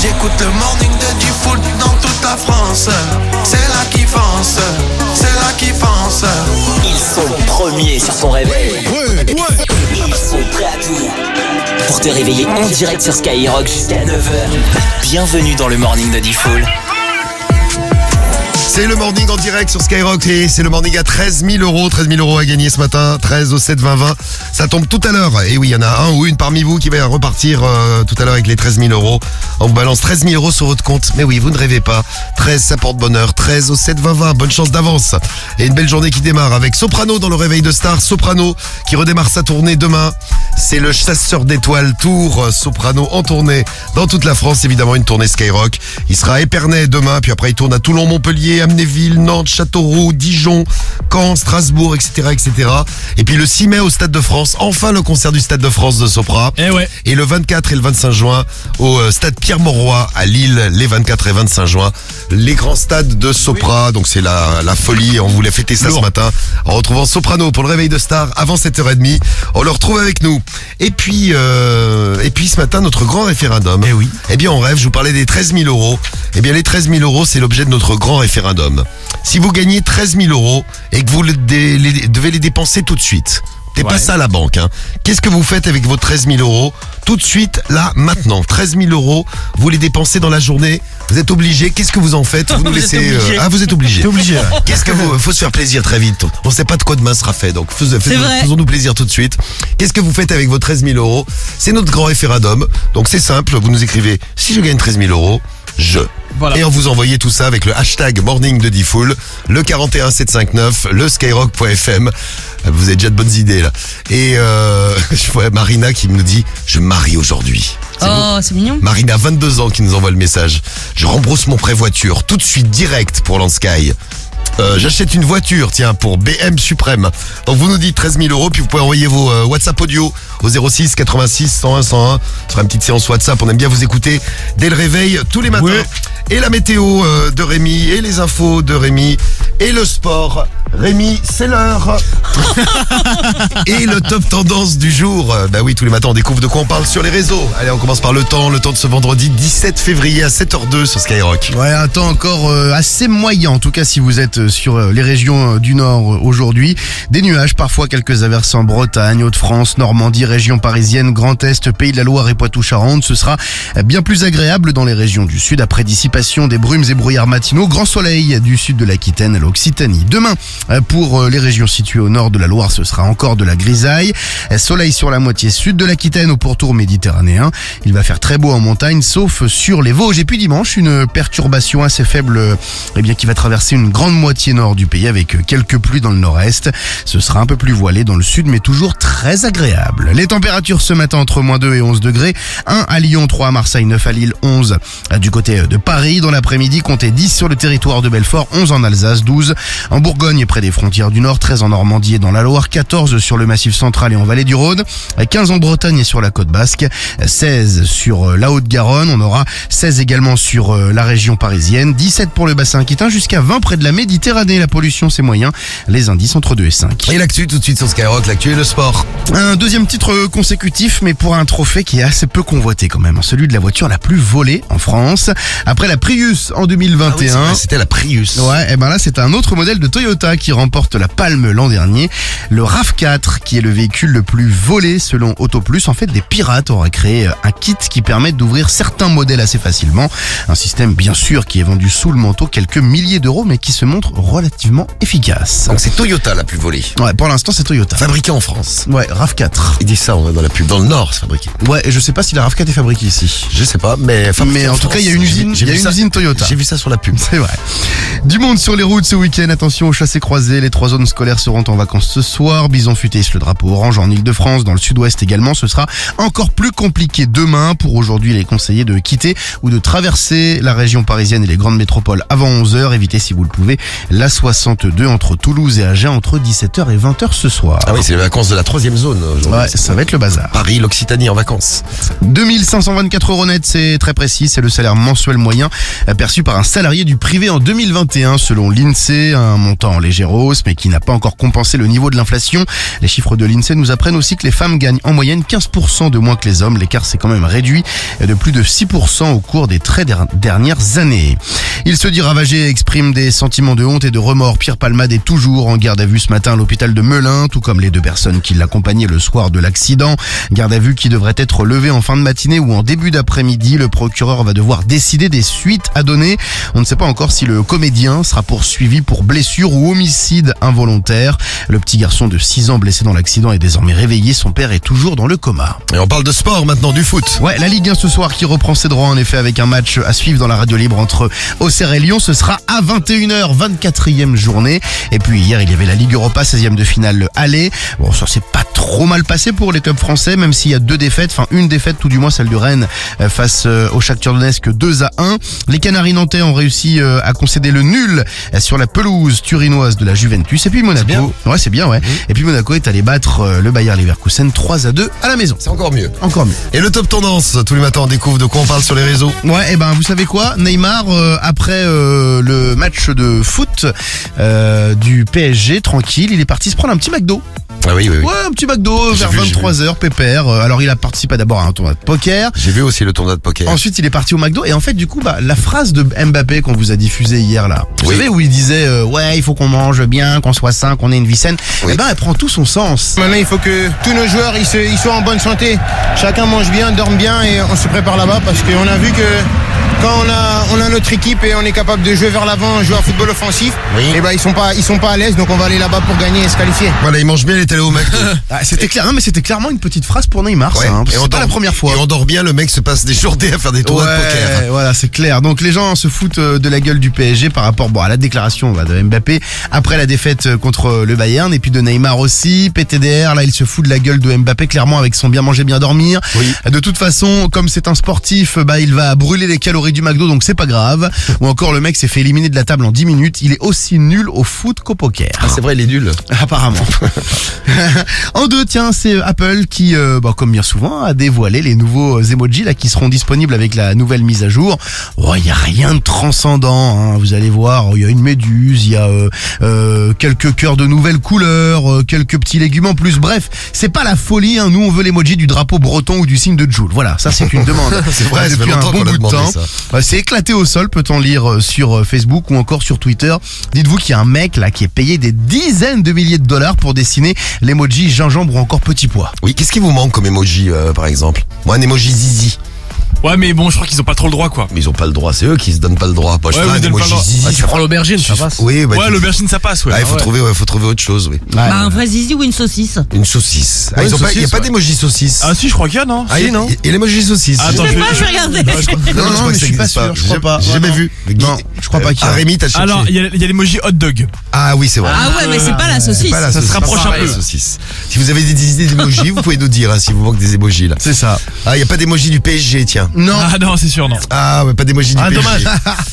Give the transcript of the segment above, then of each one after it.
J'écoute le morning de Diffoul dans toute la France. C'est là qu'ils foncent, c'est là qu'ils foncent. Ils sont premiers sur ton réveil. Ouais. Ils sont prêts à tout pour te réveiller en direct sur Skyrock jusqu'à 9h. Bienvenue dans le morning de Diffoul. C'est le morning en direct sur Skyrock et c'est le morning à 13 000 euros. 13 000 euros à gagner ce matin. 13 au 7 20 20. Ça tombe tout à l'heure. Et oui, il y en a un ou une parmi vous qui va repartir tout à l'heure avec les 13 000 euros. On vous balance 13 000 euros sur votre compte. Mais oui, vous ne rêvez pas. 13, ça porte bonheur. 13 au 7 20 20. Bonne chance d'avance. Et une belle journée qui démarre avec Soprano dans le réveil de Star. Soprano qui redémarre sa tournée demain. C'est le chasseur d'étoiles Tour. Soprano en tournée dans toute la France. Évidemment, une tournée Skyrock. Il sera à Épernay demain. Puis après, il tourne à Toulon, Montpellier, Amnéville, Nantes, Châteauroux, Dijon, Caen, Strasbourg, etc., etc. Et puis le 6 mai au Stade de France, enfin le concert du Stade de France de Sopra. Et le 24 et le 25 juin au Stade Pierre-Mauroy à Lille, les 24 et 25 juin, les grands stades de Sopra. Donc c'est la folie, on voulait fêter ça ce matin en retrouvant Soprano pour le réveil de Star avant 7h30. On le retrouve avec nous. Et puis ce matin, notre grand référendum. Eh bien on rêve, je vous parlais des 13 000 euros. Eh bien les 13 000 euros, c'est l'objet de notre grand référendum. Si vous gagnez 13 000 euros et que vous devez les dépenser tout de suite, c'est pas ça la banque, hein. Qu'est-ce que vous faites avec vos 13 000 euros tout de suite, là, maintenant? 13 000 euros, vous les dépensez dans la journée, vous êtes obligé, qu'est-ce que vous en faites? Vous nous laissez... Ah, vous êtes obligé. T'es obligé. Qu'est-ce que vous... Faut se faire plaisir très vite. On sait pas de quoi demain sera fait, donc faisons-nous plaisir tout de suite. Qu'est-ce que vous faites avec vos 13 000 euros? C'est notre grand référendum. Donc c'est simple, vous nous écrivez, si je gagne 13 000 euros, Voilà. Et on vous envoyez tout ça avec le hashtag morning de Diffoul, le 41759, le skyrock.fm. Vous avez déjà de bonnes idées là. Et je vois Marina qui me dit, je me marie aujourd'hui. C'est mignon. Marina, 22 ans, qui nous envoie le message. Je rembrousse mon prêt voiture tout de suite direct pour Landsky. J'achète une voiture, tiens, pour BM Suprême. Donc vous nous dites 13 000 euros, puis vous pouvez envoyer vos WhatsApp audio au 06 86 101 101. Ce sera une petite séance WhatsApp, on aime bien vous écouter dès le réveil, tous les matins. Et la météo de Rémi, et les infos de Rémi, et le sport. Rémi, c'est l'heure. Et le top tendance du jour. Bah oui, tous les matins on découvre de quoi on parle sur les réseaux. Allez, on commence par le temps de ce vendredi 17 février à 7h02 sur Skyrock. Ouais, un temps encore assez moyen, en tout cas si vous êtes sur les régions du Nord aujourd'hui. Des nuages, parfois quelques averses en Bretagne, Hauts-de-France, Normandie, région parisienne, Grand Est, Pays de la Loire et Poitou-Charentes. Ce sera bien plus agréable dans les régions du Sud après dissipation des brumes et brouillards matinaux. Grand soleil du sud de l'Aquitaine à l'Occitanie. Demain, pour les régions situées au nord de la Loire, ce sera encore de la grisaille. Soleil sur la moitié sud de l'Aquitaine au pourtour méditerranéen. Il va faire très beau en montagne, sauf sur les Vosges. Et puis dimanche, une perturbation assez faible qui va traverser une grande moitié nord du pays avec quelques pluies dans le nord-est. Ce sera un peu plus voilé dans le sud, mais toujours très agréable. Les températures ce matin entre -2 et 11 degrés. 1 à Lyon, 3 à Marseille, 9 à Lille, 11 du côté de Paris. Dans l'après-midi, comptez 10 sur le territoire de Belfort, 11 en Alsace, 12 en Bourgogne près des frontières du Nord, 13 en Normandie et dans la Loire, 14 sur le Massif central et en vallée du Rhône, 15 en Bretagne et sur la côte basque, 16 sur la Haute-Garonne, on aura 16 également sur la région parisienne, 17 pour le bassin aquitain, jusqu'à 20 près de la Méditerranée. La pollution c'est moyen, les indices entre 2 et 5. Et l'actu tout de suite sur Skyrock, l'actu et le sport. Un deuxième titre consécutif, mais pour un trophée qui est assez peu convoité quand même, celui de la voiture la plus volée en France. Après la Prius en 2021. Ah oui, c'était la Prius. Ouais, et ben là c'est un autre modèle de Toyota qui remporte la palme l'an dernier. Le RAV4, qui est le véhicule le plus volé selon Autoplus. En fait, des pirates auraient créé un kit qui permet d'ouvrir certains modèles assez facilement. Un système bien sûr qui est vendu sous le manteau, quelques milliers d'euros, mais qui se montre relativement efficace. Donc c'est Toyota la plus volée. Ouais, pour l'instant c'est Toyota. Fabriqué en France. Ouais, RAV4. Il dit ça, on va dans la pub. Dans le Nord, c'est fabriqué. Ouais, et je sais pas si la RAV4 est fabriquée ici. Je sais pas, mais en tout cas, il y a une usine, usine Toyota. J'ai vu ça sur la pub. C'est vrai. Du monde sur les routes ce week-end. Attention aux chassés-croisés. Les 3 zones scolaires seront en vacances ce soir. Bison futé le drapeau orange en Ile-de-France. Dans le sud-ouest également, ce sera encore plus compliqué demain. Pour aujourd'hui, il est conseillé de quitter ou de traverser la région parisienne et les grandes métropoles avant 11h. Évitez, si vous le pouvez, la 62 entre Toulouse et Agen entre 17h et 20h ce soir. Ah oui, c'est les vacances de la 3e zone aujourd'hui. Ouais, ça va être le bazar. Paris, l'Occitanie en vacances. 2524 € net, c'est très précis. C'est le salaire mensuel moyen perçu par un salarié du privé en 2021 selon l'INSEE. Un montant léger légère hausse, mais qui n'a pas encore compensé le niveau de l'inflation. Les chiffres de l'INSEE nous apprennent aussi que les femmes gagnent en moyenne 15% de moins que les hommes. L'écart s'est quand même réduit de plus de 6% au cours des très dernières années. Il se dit ravagé et exprime des sentiments de honte et de remords. Pierre Palmade est toujours en garde à vue ce matin à l'hôpital de Melun, tout comme les 2 personnes qui l'accompagnaient le soir de l'accident. Garde à vue qui devrait être levée en fin de matinée ou en début d'après-midi. Le procureur va devoir décider des suites à donner. On ne sait pas encore si le comédien sera poursuivi pour blessure ou homicide involontaire. Le petit garçon de 6 ans blessé dans l'accident est désormais réveillé. Son père est toujours dans le coma. Et on parle de sport maintenant, du foot. Ouais, la Ligue 1 ce soir qui reprend ses droits en effet avec un match à suivre dans la radio libre entre Auxerre et Lyon. Ce sera à 21h, 24e journée. Et puis hier, il y avait la Ligue Europa, 16e de finale aller. Bon, ça s'est pas trop mal passé pour les clubs français, même s'il y a 2 défaites, enfin une défaite tout du moins, celle de Rennes face au Shakhtar Donetsk 2-1. Les Canaries nantais ont réussi à concéder le nul sur la pelouse turinoise de la Juventus. Et puis Monaco, ouais c'est bien ouais. Et puis Monaco est allé battre le Bayer Leverkusen 3-2 à la maison. C'est encore mieux. Encore mieux. Et le top tendance, tous les matins on découvre de quoi on parle sur les réseaux. Ouais, et ben vous savez quoi, Neymar après le match de foot du PSG, tranquille, il est parti se prendre un petit McDo. Ah oui. Ouais, un petit McDo vers 23h, pépère. Alors il a participé d'abord à un tournoi de poker. J'ai vu aussi le tournoi de poker. Ensuite il est parti au McDo et en fait du coup la phrase de Mbappé qu'on vous a diffusée hier là, vous savez où il disait ouais il faut qu'on mange bien, qu'on soit sain, qu'on ait une vie saine, et ben elle prend tout son sens. Maintenant il faut que tous nos joueurs ils soient en bonne santé. Chacun mange bien, dorme bien et on se prépare là-bas parce qu'on a vu que quand on a notre équipe et on est capable de jouer vers l'avant, jouer au football offensif, et ben ils sont pas à l'aise, donc on va aller là-bas pour gagner et se qualifier. Voilà, il mange bien, il est allé au McDo. C'était clair, non mais c'était clairement une petite phrase pour Neymar, ça, hein, c'est pas la première fois. Et on dort bien, le mec se passe des journées à faire des tournois de poker. Voilà, c'est clair. Donc les gens se foutent de la gueule du PSG par rapport à la déclaration de Mbappé après la défaite contre le Bayern, et puis de Neymar aussi. PTDR, là il se fout de la gueule de Mbappé clairement avec son bien manger, bien dormir. De toute façon, comme c'est un sportif, il va brûler les calories du McDo, donc c'est pas grave. Ou encore le mec s'est fait éliminer de la table en 10 minutes, il est aussi nul au foot qu'au poker. Ah c'est vrai, il est nul. Apparemment. En 2, tiens, c'est Apple qui, comme bien souvent, a dévoilé les nouveaux emojis là qui seront disponibles avec la nouvelle mise à jour. Il y a rien de transcendant, hein. Vous allez voir, il y a une méduse, il y a quelques cœurs de nouvelles couleurs, quelques petits légumes en plus. Bref, c'est pas la folie, hein. Nous on veut l'emoji du drapeau breton ou du signe de Joule. Voilà, ça c'est une demande. C'est vrai, depuis un bon bout de temps. C'est éclaté au sol, peut-on lire sur Facebook ou encore sur Twitter. Dites-vous qu'il y a un mec là qui est payé des dizaines de milliers de dollars pour dessiner l'emoji gingembre ou encore petit pois. Oui, qu'est-ce qui vous manque comme emoji par exemple? Moi un emoji zizi. Ouais mais bon je crois qu'ils ont pas trop le droit quoi. Mais ils ont pas le droit, c'est eux qui se donnent pas le droit. Moi, je ouais, un emoji zizi. Tu prends l'aubergine, ça passe. Oui, ouais, l'aubergine ça passe. Il faut trouver autre chose, oui. Un vrai zizi ou une saucisse? Une saucisse. Ouais, il y a pas d'emoji saucisse. Ah si, je crois qu'il y a, non? Si, non. Et l'emoji saucisse. Attends, je vais regarder. Non, je crois que ça existe pas. Je crois pas. J'ai jamais vu. Non, je crois pas qu'il y a. Rémi, t'as cherché. Alors, il y a l'emoji hot dog. Ah oui, c'est vrai. Ah ouais, mais c'est pas la saucisse. Ça se rapproche un peu. Si vous avez des idées d'emojis, vous pouvez nous dire si vous manque des emojis là. C'est ça. Ah, il y a pas d'emoji du PSG, tiens. Non. Ah non, c'est sûr, non. Ah, ouais, pas d'emoji du PSG. Dommage.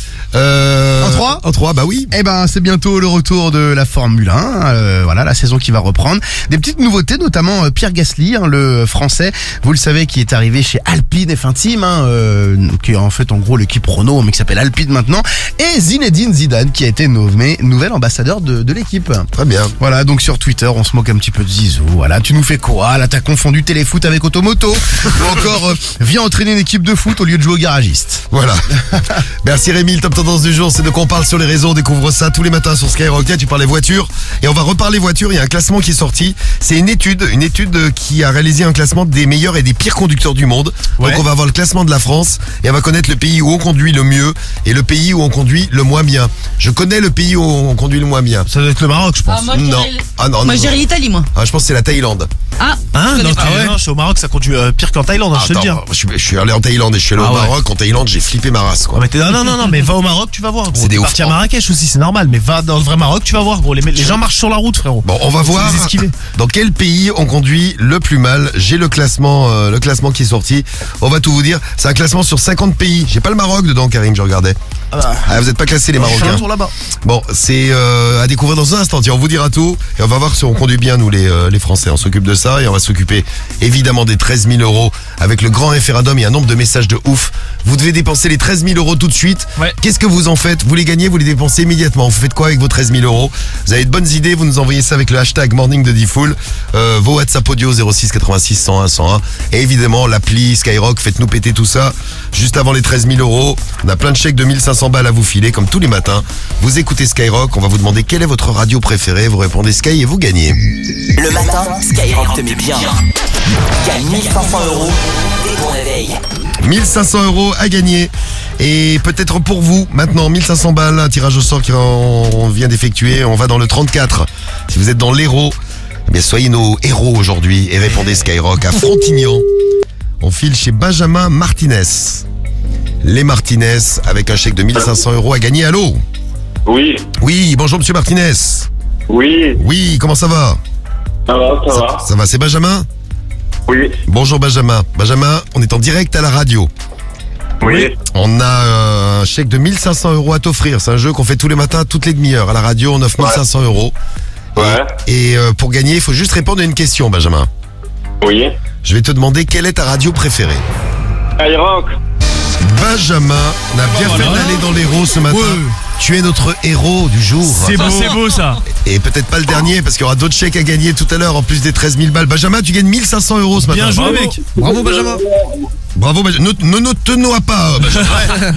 En 3, bah oui. Eh ben, c'est bientôt le retour de la Formule 1. Voilà, la saison qui va reprendre. Des petites nouveautés, notamment Pierre Gasly, le français, vous le savez, qui est arrivé chez Alpine F1 Team, qui est en fait en gros l'équipe Renault, mais qui s'appelle Alpine maintenant. Et Zinedine Zidane, qui a été nommé nouvel ambassadeur de l'équipe. Très bien. Voilà, donc sur Twitter, on se moque un petit peu de Zizou. Voilà, tu nous fais quoi? Là, t'as confondu téléfoot avec automoto. Ou encore, viens entraîner une équipe de foot au lieu de jouer au garagiste. Voilà. Merci Rémi, le top tendance du jour, c'est de quoi on parle sur les réseaux. On découvre ça tous les matins sur Skyrock. Tiens, tu parlais voitures et on va reparler voitures. Il y a un classement qui est sorti. C'est une étude qui a réalisé un classement des meilleurs et des pires conducteurs du monde. Ouais. Donc on va avoir le classement de la France et on va connaître le pays où on conduit le mieux et le pays où on conduit le moins bien. Je connais le pays où on conduit le moins bien. Ça doit être le Maroc, je pense. Ah, moi, Non. je dirais l'Italie, moi. Ah, je pense que c'est la Thaïlande. Ah, Hein? je connais pas. Non, je suis au Maroc, ça conduit pire qu'en Thaïlande, je te le dis. Je suis allé en Thaïlande et je suis allé au Maroc. En Thaïlande, j'ai flippé ma race, quoi. Non, mais va au Maroc, tu vas voir. Gros. C'est des ouf. Parti à Marrakech aussi, c'est normal, mais va dans le vrai Maroc, tu vas voir, gros. Les gens marchent sur la route, frérot. Bon, on va Faut voir les esquiver. dans quel pays on conduit le plus mal. J'ai le classement qui est sorti. On va tout vous dire. C'est un classement sur 50 pays. J'ai pas le Maroc dedans, Karim, je regardais. Vous êtes pas classés les Marocains. Là-bas. Bon, c'est à découvrir dans un instant. Tiens, on vous dira tout et on va voir si on conduit bien nous les Français. On s'occupe de ça et on va s'occuper évidemment des 13 000 euros avec le grand référendum et un nombre de messages de ouf. Vous devez dépenser les 13 000 euros tout de suite. Ouais. Qu'est-ce que vous en faites? Vous les gagnez, vous les dépensez immédiatement. Vous faites quoi avec vos 13 000 euros? Vous avez de bonnes idées, vous nous envoyez ça avec le hashtag Morning de Diffoul. Vos WhatsApp audio 06 86 101 101. Et évidemment l'appli Skyrock, faites-nous péter tout ça. Juste avant les 13 000 euros, on a plein de chèques de 1500 balles à vous filer comme tous les matins. Vous écoutez Skyrock, on va vous demander quelle est votre radio préférée. Vous répondez Sky et vous gagnez. Le matin, Skyrock te met bien. Gagne 1500 euros dès ton réveil. 1500 euros à gagner. Et peut-être pour vous, maintenant, 1500 balles, un tirage au sort qu'on vient d'effectuer. On va dans le 34. Si vous êtes dans l'héros, eh bien soyez nos héros aujourd'hui et répondez Skyrock à Frontignan. On file chez Benjamin Martinez. Les Martinez avec un chèque de 1500 euros à gagner. Allô? Oui, Oui, bonjour monsieur Martinez. oui, Oui, comment ça va? ça va. Ça va, c'est Benjamin? Oui, Bonjour Benjamin. Benjamin, on est en direct à la radio. oui. On a un chèque de 1500 euros à t'offrir. C'est un jeu qu'on fait tous les matins, toutes les demi-heures. À la radio, on offre 1500 euros. Ouais, Et pour gagner, il faut juste répondre à une question, Benjamin. oui. Je vais te demander quelle est ta radio préférée. Skyrock. Benjamin, on a bien fait d'aller dans l'héros ce matin. Ouais. Tu es notre héros du jour. C'est beau ça. Et peut-être pas le dernier, parce qu'il y aura d'autres chèques à gagner tout à l'heure, en plus des 13 000 balles. Benjamin, tu gagnes 1500 euros ce matin. Bien joué, Bravo. mec. Bravo, Benjamin. Bravo, Benjamin. Ne te noie pas, Benjamin.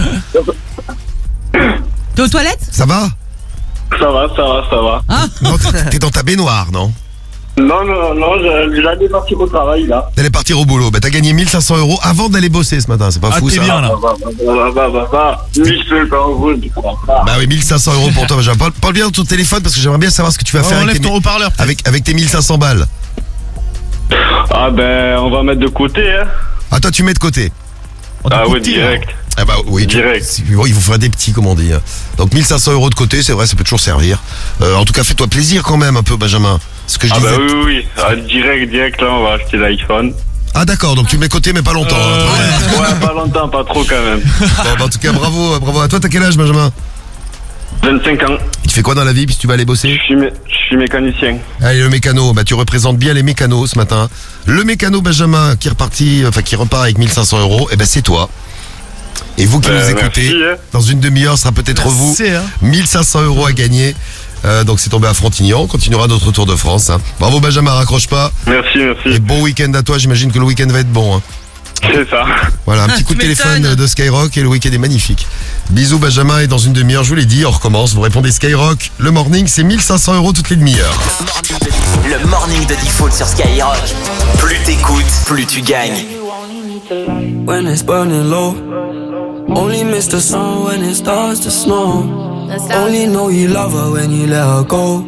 T'es aux toilettes? Ça va? Ça va. Non, t'es dans ta baignoire, non? Non, j'allais partir au travail, là. T'allais partir au boulot. Bah, t'as gagné 1500 euros avant d'aller bosser ce matin. C'est pas Ah, fou, t'es ça? bien là. Va. Michel, quand vous, tu crois pas. Bah oui, 1500 euros pour toi, Benjamin. Parle bien de ton téléphone parce que j'aimerais bien savoir ce que tu vas faire Enlève ton haut-parleur. avec tes 1500 balles. Ah ben, on va mettre de côté, hein. Ah, toi, tu mets de côté. Ah ouais, direct. Ah bah oui, Direct. Oui, il vous fera des petits, comme on dit. Donc 1500 euros de côté, c'est vrai, ça peut toujours servir. En tout cas, fais-toi plaisir quand même un peu, Benjamin. Ce que je Ah disais. bah oui. Ah, direct, là, on va acheter l'iPhone. Ah d'accord, donc tu mets de côté, mais pas longtemps. Hein. Ouais, pas longtemps, pas trop quand même. Bon, bah, en tout cas, bravo à toi. T'as quel âge, Benjamin? 25 ans. Tu fais quoi dans la vie puisque tu vas aller bosser? Je suis mécanicien. Allez, le mécano, bah tu représentes bien les mécanos ce matin. Le mécano Benjamin qui repart avec 1500 euros, et ben c'est toi. Et vous qui nous écoutez, merci, hein. dans une demi-heure, ce sera peut-être vous. C'est, hein. 1500 euros à gagner. Donc c'est tombé à Frontignan. On continuera notre tour de France. Hein. Bravo Benjamin, raccroche pas. Merci. Et bon week-end à toi. J'imagine que le week-end va être bon. Hein. C'est ça. Voilà, un petit coup de Tu téléphone m'étonnes. de Skyrock et le week-end est magnifique. Bisous Benjamin, et dans une demi-heure, je vous l'ai dit, on recommence. Vous répondez Skyrock. Le morning, c'est 1500 euros toutes les demi-heures. Le morning de Diffoul sur Skyrock. Plus t'écoutes, plus tu gagnes. When it's burning low, only miss the sun when it starts to snow. Only know you love her when you let her go.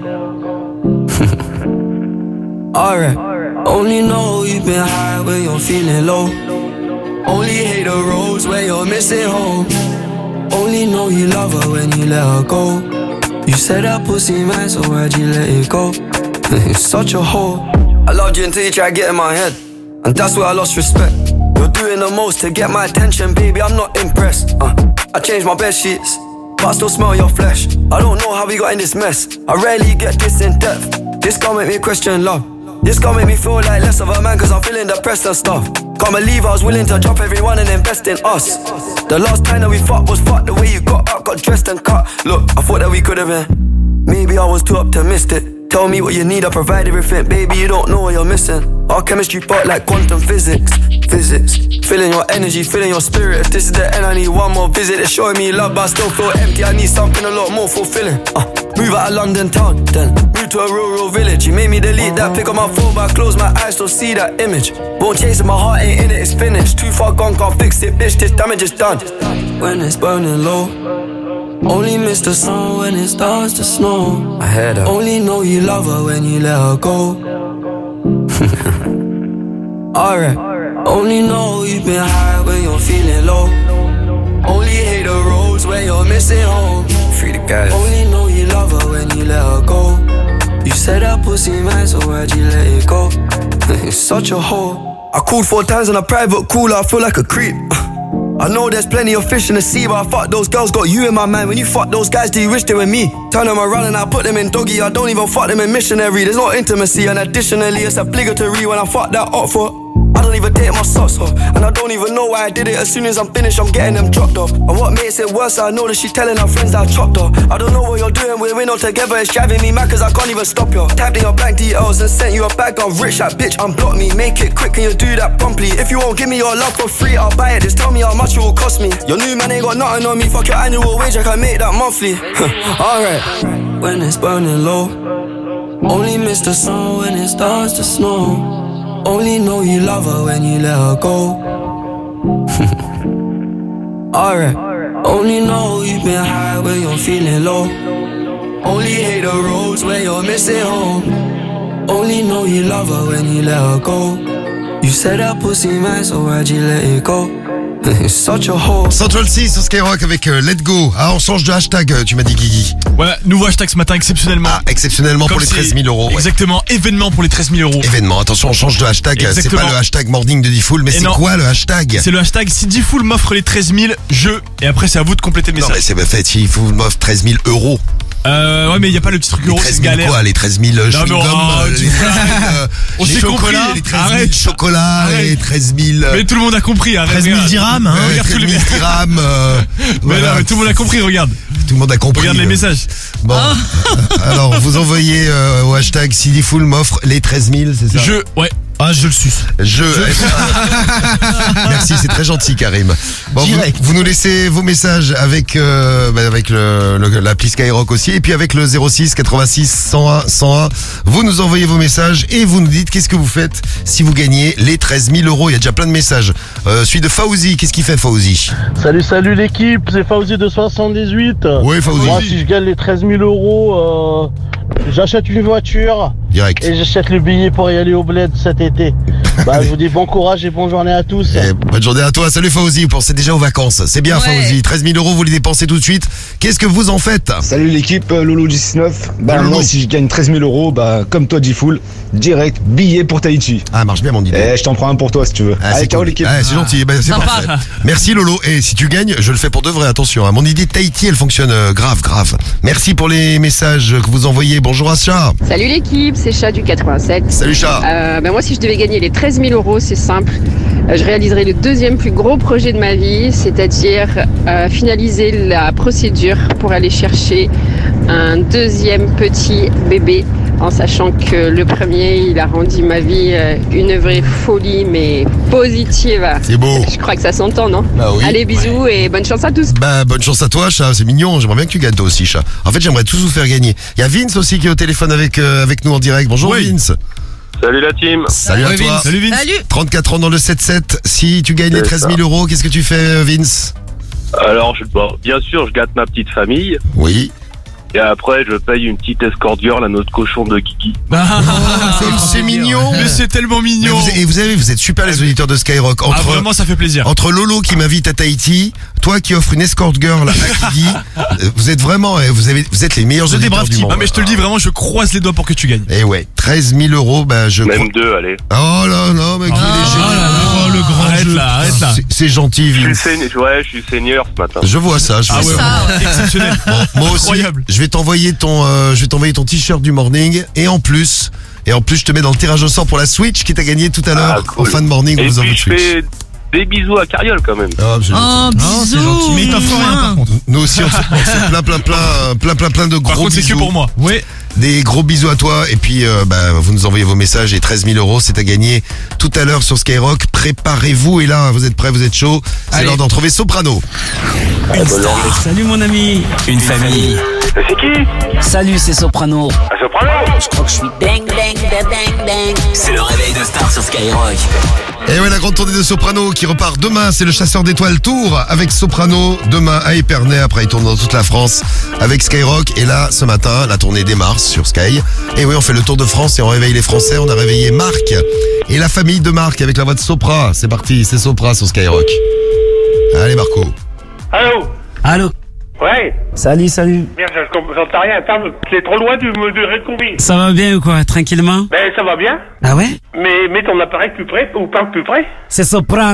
Alright, only know you've been high when you're feeling low. Only hate the roads when you're missing home. Only know you love her when you let her go. You said that pussy man, so why'd you let it go? You're such a hoe. I loved you until you tried to get in my head, and that's where I lost respect. You're doing the most to get my attention, baby, I'm not impressed. I changed my bed sheets, but I still smell your flesh. I don't know how we got in this mess. I rarely get this in depth. This can't make me question love. This can't make me feel like less of a man, cause I'm feeling depressed and stuff. Can't believe I was willing to drop everyone and invest in us. The last time that we fucked was fucked. The way you got up, got dressed and cut. Look, I thought that we could have been. Maybe I was too optimistic. Tell me what you need, I provide everything. Baby, you don't know what you're missing. Our chemistry part like quantum physics. Feeling your energy, feeling your spirit. If this is the end, I need one more visit. It's showing me love, but I still feel empty. I need something a lot more fulfilling. Move out of London town, then move to a rural village. You made me delete that pick on my phone, but I close my eyes, still see that image. Won't chase it, my heart ain't in it, it's finished. Too far gone, can't fix it, bitch, this damage is done. When it's burning low, only miss the sun when it starts to snow. I heard her. Only know you love her when you let her go. Alright. Only know you've been high when you're feeling low. Only hate the roads when you're missing home. Free the guys. Only know you love her when you let her go. You said that pussy man, so why'd you let it go? It's such a hoe. I called 4 times on a private call, I feel like a creep. I know there's plenty of fish in the sea, but I fuck those girls, got you in my mind. When you fuck those guys, do you wish they were me? Turn them around and I put them in doggy. I don't even fuck them in missionary. There's no intimacy, and additionally, it's obligatory when I fuck that up for. I don't even take my socks off, and I don't even know why I did it. As soon as I'm finished, I'm getting them dropped off. And what makes it worse, I know that she's telling her friends that I chopped her. I don't know what you're doing, we're in all together. It's driving me mad cause I can't even stop you. Tapped in your bank details and sent you a bag of rich. That bitch unblock me, make it quick, can you do that promptly? If you won't give me your love for free, I'll buy it. Just tell me how much it will cost me. Your new man ain't got nothing on me. Fuck your annual wage, I can make that monthly. Alright. When it's burning low, only miss the sun when it starts to snow. Only know you love her when you let her go. Alright. Only know you've been high when you're feeling low. Only hate the roads when you're missing home. Only know you love her when you let her go. You said that pussy man, so why'd you let it go? It's such a hole. Central 6 sur Skyrock avec Let Go. Ah, on change de hashtag, tu m'as dit Guigui. Ouais, nouveau hashtag ce matin exceptionnellement. Ah, exceptionnellement Comme pour les 13 000 euros. Exactement, événement pour les 13 000 euros. Événement, attention, on change de hashtag. C'est pas le hashtag morning de Diffoul, mais c'est quoi le hashtag? C'est le hashtag si Diffoul m'offre les 13 000, et après c'est à vous de compléter le message. Non mais c'est pas fait, si Diffoul m'offre 13 000 euros. Ouais, mais il y a pas le petit truc euro, c'est galère. Quoi, les 13 000 chewing-gum, on s'est compris, les 13 000 chocolats, les 13 000... Mais tout le monde a compris, arrête. 13 000 dirhams, hein. Regarde 13 000 dirhams, mais non, mais tout le monde a compris, regarde. Tout le monde a compris. Regarde les messages. Bon, alors vous envoyez au hashtag si Diffoul m'offre les 13 000, c'est ça? Ouais. Ah, je le suce. Merci, c'est très gentil, Karim. Bon, vous nous laissez vos messages avec l'appli Skyrock aussi, et puis avec le 06 86 101 101. Vous nous envoyez vos messages et vous nous dites qu'est-ce que vous faites si vous gagnez les 13 000 euros. Il y a déjà plein de messages. Celui de Fauzi, qu'est-ce qu'il fait, Fauzi? Salut l'équipe, c'est Fauzi de 78. Oui, Fauzi. Moi, si je gagne les 13 000 euros, j'achète une voiture. Direct. Et j'achète le billet pour y aller au bled cet été. Je vous dis bon courage et bonne journée à tous. Bonne journée à toi. Salut Fauzi, vous pensez déjà aux vacances. C'est bien, ouais. Fauzi, 13 000 euros, vous les dépensez tout de suite. Qu'est-ce que vous en faites? Salut l'équipe, Lolo 19. Moi, si je gagne 13 000 euros, comme toi, Diffoul, direct, billet pour Tahiti. Ah, marche bien mon idée. Je t'en prends un pour toi si tu veux. Allez, ciao l'équipe. C'est gentil, c'est parfait. Merci Lolo. Et si tu gagnes, je le fais pour de vrai, attention. Mon idée de Tahiti, elle fonctionne grave. Merci pour les messages que vous envoyez. Bonjour à Chat. Salut l'équipe, c'est Chat du 87. Salut Chat. Moi, si je devais gagner les 13 000 euros, c'est simple. Je réaliserai le deuxième plus gros projet de ma vie, c'est-à-dire finaliser la procédure pour aller chercher un deuxième petit bébé, en sachant que le premier, il a rendu ma vie une vraie folie, mais positive. C'est beau. Je crois que ça s'entend, non? Bah oui. Allez, bisous et bonne chance à tous. Bonne chance à toi, Chat. C'est mignon. J'aimerais bien que tu gagnes toi aussi, Chat. En fait, j'aimerais tous vous faire gagner. Il y a Vince aussi qui est au téléphone avec nous en direct. Bonjour Vince. Salut la team. Salut à toi. Salut Vince. Salut. 34 ans dans le 7-7. Si tu gagnes les 13 000 euros, qu'est-ce que tu fais, Vince? Alors, bien sûr, je gâte ma petite famille. Oui. Et après, je paye une petite escort girl à notre cochon de Guigui. C'est mignon. Mais c'est tellement mignon. Vous êtes super les auditeurs de Skyrock. Vraiment, ça fait plaisir. Entre Lolo qui m'invite à Tahiti, toi qui offre une escort girl à Guigui, vous êtes vraiment, vous êtes les meilleurs auditeurs du monde. Non mais je te le dis vraiment, je croise les doigts pour que tu gagnes. Et ouais, 13 000 euros, Même deux, allez. Oh là là, mais le grand jeu. Arrête là. C'est gentil, Vince. Je suis senior ce matin. Je vois ça. Exceptionnel. Moi aussi, Incroyable. je vais t'envoyer ton t-shirt du morning et en plus, je te mets dans le tirage au sort pour la Switch qui t'a gagné tout à l'heure en fin de morning. Et vous puis avez je Switch. fais des bisous à Cariole quand même. Bisous. C'est gentil. Mais il t'offre rien par contre. Nous aussi, on fait plein de gros bisous. Par contre, c'est que pour moi. Ouais. Des gros bisous à toi et puis vous nous envoyez vos messages et 13 000 euros c'est à gagner tout à l'heure sur Skyrock. Préparez-vous et là vous êtes prêts, vous êtes chaud. C'est l'heure d'en trouver Soprano. Une star. Salut mon ami. Une famille. C'est qui? Salut, c'est Soprano. Soprano? Je crois que je suis ding. C'est le réveil de star sur Skyrock. Et ouais, la grande tournée de Soprano qui repart demain, c'est le chasseur d'étoiles Tour avec Soprano demain à Épernay. Après il tourne dans toute la France avec Skyrock. Et là ce matin la tournée démarre sur Sky. Et oui, on fait le tour de France et on réveille les Français. On a réveillé Marc et la famille de Marc avec la voix de Sopra. C'est parti, c'est Sopra sur Skyrock. Allez Marco. Allô. Ouais. Salut. Merde, j'entends rien. C'est trop loin de Réconville. Ça va bien ou quoi? Tranquillement? Ça va bien. Ah ouais? Mais mets ton appareil plus près ou parle plus près. C'est Soprano.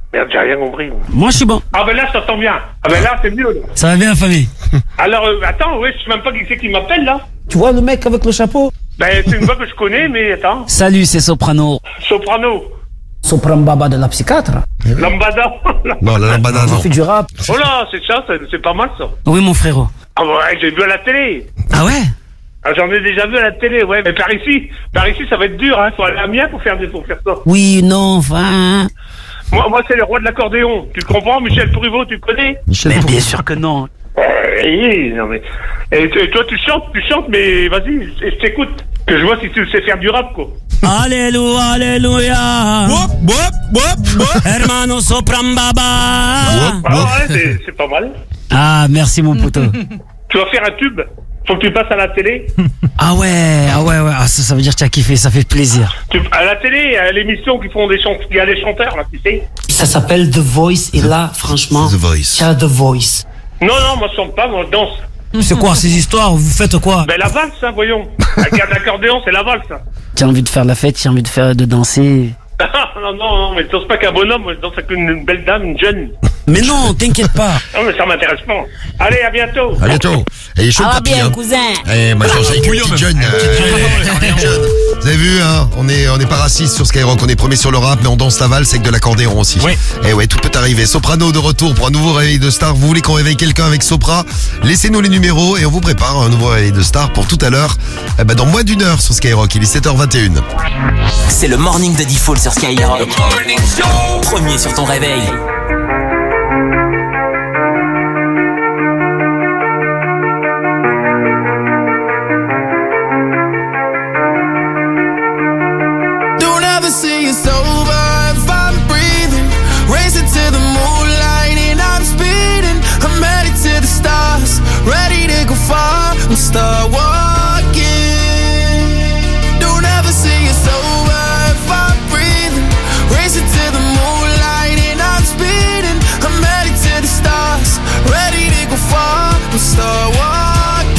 Merde, j'ai rien compris. Moi, je suis bon. Ah ben là, je t'entends bien. Ah ben là, c'est mieux, là. Ça va bien, famille? Alors, attends, ouais, je sais même pas qui c'est qui m'appelle, là. Tu vois le mec avec le chapeau? Ben, c'est une voix que je connais, mais attends. Salut, c'est Soprano. Soprano. Soprambaba de la psychiatre. Lambada. Non, la lambada, non. On fait du rap. Oh là, c'est ça, c'est pas mal, ça. Oui, mon frérot. Ah ouais, j'ai vu à la télé. Ah ouais? Ah, j'en ai déjà vu à la télé, ouais. Mais par ici, ça va être dur, hein. Faut aller à Amiens pour faire ça. Oui, non, enfin... Moi, c'est le roi de l'accordéon. Tu le comprends, Michel Puriveau, tu connais? Mais bien sûr que non. Non mais... Et toi, tu chantes, mais vas-y, je t'écoute. Que je vois si tu sais faire du rap, quoi. Alléluia, alléluia. Hermano Soprambaba. Ah ouais, c'est pas mal. Ah, merci mon poteau. Tu vas faire un tube. Faut que tu passes à la télé. Ah ouais. Ah, ça veut dire que tu as kiffé, ça fait plaisir. À la télé, à l'émission qui font il y a les chanteurs, là, tu sais. Ça s'appelle The Voice, et là, franchement, The Voice. tu as The Voice. Non, moi je chante pas, moi je danse. C'est quoi ces histoires? Vous faites quoi? Ben la valse, hein, voyons. Regarde l'accordéon, c'est la valse. Tu as envie de faire la fête, tu as envie de danser. non, mais je danse pas qu'un bonhomme, moi je danse avec une belle dame, une jeune. Mais non, t'inquiète pas. Non, mais ça m'intéresse pas. Allez, à bientôt. À bientôt. Et chaud Ah papy, bien, hein. cousin. Eh, moi, je danse avec une petite jeune. Vous avez vu, hein, on est pas raciste sur Skyrock, on est premier sur le rap, mais on danse la valse avec de l'accordéon aussi. Oui. Et ouais, tout peut arriver. Soprano de retour pour un nouveau réveil de star. Vous voulez qu'on réveille quelqu'un avec Sopra? Laissez-nous les numéros et on vous prépare un nouveau réveil de star pour tout à l'heure. Dans moins d'une heure sur Skyrock, il est 7h21. C'est le morning de Diffoul sur Skyrock. Premier sur ton réveil. Don't ever see it's over if I'm breathing. Racing to the moonlight and I'm speeding. I'm headed to the stars, ready to go far. I'm start walking. Don't ever see it's over if I'm breathing. Racing to the moonlight and I'm speeding. I'm headed to the stars, ready to go far. I'm start walking.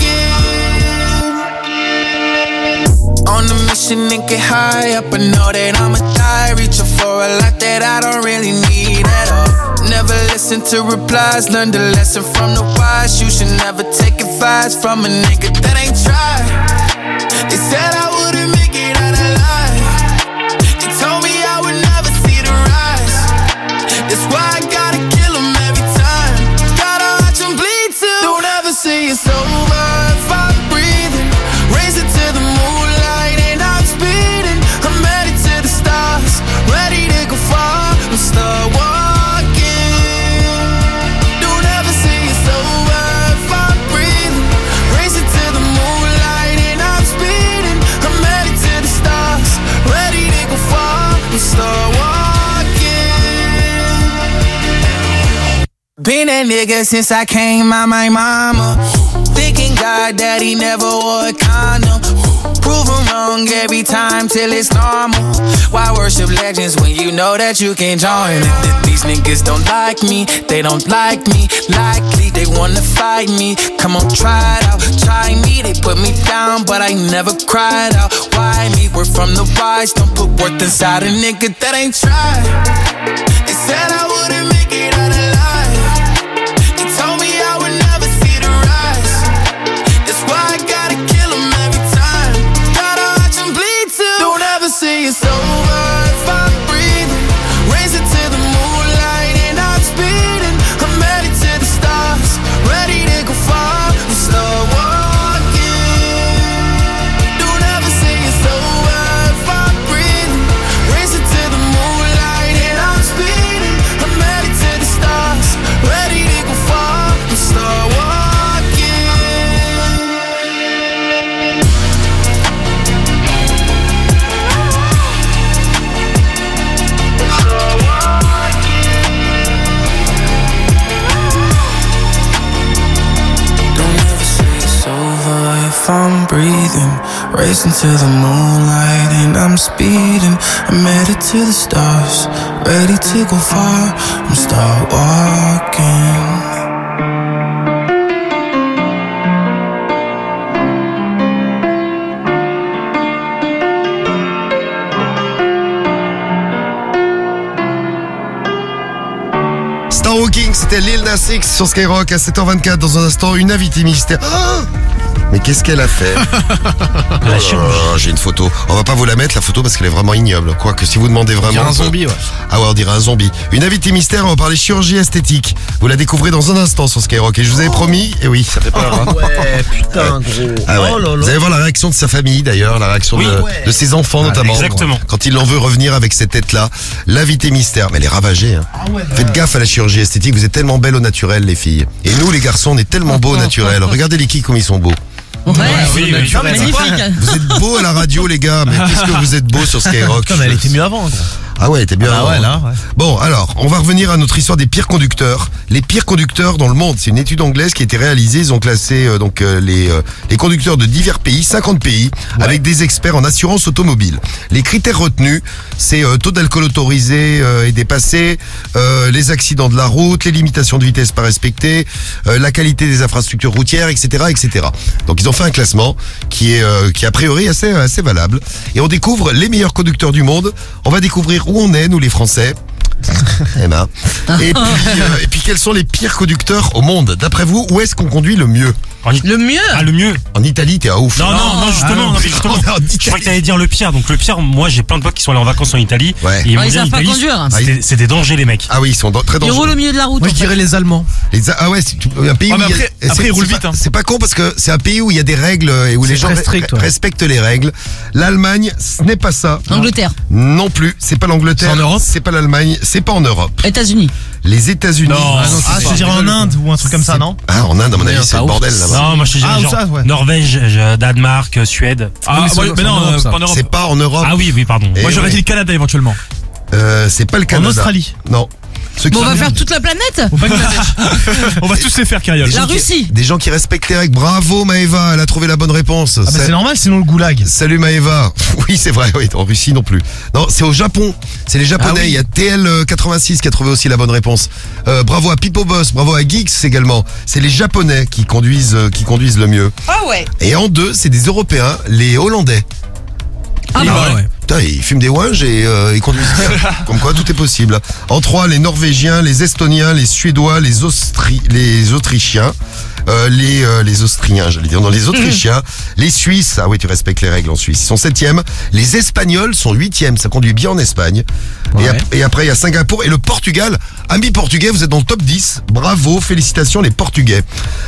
On a mission and get high up, I know that I'ma die. Reaching for a lot that I don't really need at all. Never listen to replies, learn the lesson from the wise. You should never take advice from a nigga that ain't tried. They said I wouldn't make it out alive. They told me I would never see the rise. That's why I gotta kill 'em every time. Gotta watch 'em bleed too. Don't ever say it's over if I'm breathing. Racing to the moonlight and I'm speeding. I'm headed to the stars, ready to go far. I'm start walking. Don't ever say it's over if I'm breathing. Racing to the moonlight and I'm speeding. I'm headed to the stars, ready to go far. I'm start walking. Been a nigga since I came out my mama. Thinking God that he never wore a condom. Proven wrong every time till it's normal. Why worship legends when you know that you can join? These niggas don't like me, they don't like me. Likely they wanna fight me. Come on, try it out, try me. They put me down, but I never cried out. Why me? We're from the wise, don't put worth inside a nigga that ain't tried. They said I wouldn't make it out alive. They told me I would never see the rise. That's why I gotta kill 'em every time. Gotta watch 'em bleed too. Don't ever say it's over if I'm breathing. Racing to the moonlight and I'm speeding. I'm headed to the stars, ready to go far. I'm start walking. Don't ever say it's over if I'm breathing. Racing to the moonlight and I'm speeding. I'm headed to the stars, ready to go far. I'm start walking. Don't ever say it's over if I'm breathing. Racing to the moonlight and I'm speeding. I'm headed to the stars, ready to go far. I'm start walking. Star Walking, c'était Lil Nas X sur Skyrock à 7h24. Dans un instant, une invitée mystère. Oh, mais qu'est-ce qu'elle a fait? J'ai une photo. On va pas vous la mettre, la photo, parce qu'elle est vraiment ignoble. Quoique, si vous demandez vraiment... On dirait un zombie, ouais. Ah ouais, on dirait un zombie. Une invitée mystère, on va parler chirurgie esthétique. Vous la découvrez dans un instant sur Skyrock. Et je vous avais promis... Et oui, ça fait peur, hein. Ouais, putain, gros. Ah ouais. Oh là là. Vous allez voir la réaction de sa famille, d'ailleurs. La réaction de ses enfants, notamment. Exactement. Quand il en veut revenir avec cette tête-là. L'invitée mystère. Mais elle est ravagée, hein. Faites gaffe à la chirurgie esthétique. Vous êtes tellement belles au naturel, les filles. Et nous, les garçons, on est tellement beaux au naturel. Regardez les kicks comme ils sont beaux. Ouais, oui, magnifique. Vous êtes beaux à la radio, les gars, mais qu'est-ce que vous êtes beaux sur Skyrock. Putain, mais elle était mieux avant, gros. Ah ouais, elle était bien. Ah ouais, là, ouais. Bon, alors, on va revenir à notre histoire des pires conducteurs. Les pires conducteurs dans le monde. C'est une étude anglaise qui a été réalisée. Ils ont classé les conducteurs de divers pays, 50 pays, avec des experts en assurance automobile. Les critères retenus, c'est taux d'alcool autorisé et dépassé, les accidents de la route, les limitations de vitesse pas respectées, la qualité des infrastructures routières, etc., etc. Donc ils ont fait un classement qui est a priori assez valable. Et on découvre les meilleurs conducteurs du monde. On va découvrir où on est, nous les Français. Eh ben. Et puis quels sont les pires conducteurs au monde? D'après vous, où est-ce qu'on conduit le mieux? Le mieux? Ah, le mieux. En Italie, t'es à ouf. Non, justement. Je crois que t'allais dire le pire. Donc le pire, moi j'ai plein de potes qui sont allés en vacances en Italie. Ouais. Et ils m'ont Ils dit en savent pas Italie, conduire. c'est des dangers, les mecs. Ah oui, ils sont très Ils dangereux. roulent au milieu de la route. Moi, je dirais les Allemands. Ah ouais, un pays où mais il y a- après, ils roulent vite, hein. C'est pas con parce que c'est un pays où il y a des règles et où les gens très strict, ouais. respectent les règles. L'Allemagne, ce n'est pas ça. Angleterre. Non plus, c'est pas l'Angleterre. C'est en Europe? C'est pas l'Allemagne, c'est pas en Europe. États-unis. Les États-Unis. Je dirais en Inde ou un truc comme ça, non? Ah, en Inde, à mon avis, c'est le bordel là-bas. Non, moi je te dirais Ah, genre ça, ouais. Norvège, Danemark, Suède. Ah, mais non, en en Europe. C'est pas en Europe. Ah oui, pardon. Et Moi, j'aurais ouais. dit le Canada éventuellement. C'est pas le Canada. Australie. Non. Ceux Bon, on va qui- faire toute la planète? Au Bangladesh. On va tous les faire, Kyriol. La Russie. Des gens qui respectent les règles. Bravo Maëva, elle a trouvé la bonne réponse. Ah bah c'est normal, sinon le goulag. Salut Maëva. Oui, c'est vrai, oui, en Russie non plus. Non, c'est au Japon. C'est les Japonais. Ah oui. Il y a TL86 qui a trouvé aussi la bonne réponse. Bravo à Pipo Boss, bravo à Geeks également. C'est les Japonais qui conduisent le mieux. Ah ouais. Et en deux, c'est des Européens, les Hollandais. Ah bah bon? ouais. Putain, ils fument des ouinges et ils conduisent bien. Comme quoi, tout est possible. En trois, les Norvégiens, les Estoniens, les Suédois, les Autrichiens. Les Austriens, j'allais dire. Non, les Autrichiens. Les Suisses. Ah oui, tu respectes les règles en Suisse. Ils sont 7e. Les Espagnols sont 8e. Ça conduit bien en Espagne. Ouais. Et après, il y a Singapour et le Portugal. Amis portugais, vous êtes dans le top 10. Bravo, félicitations les Portugais.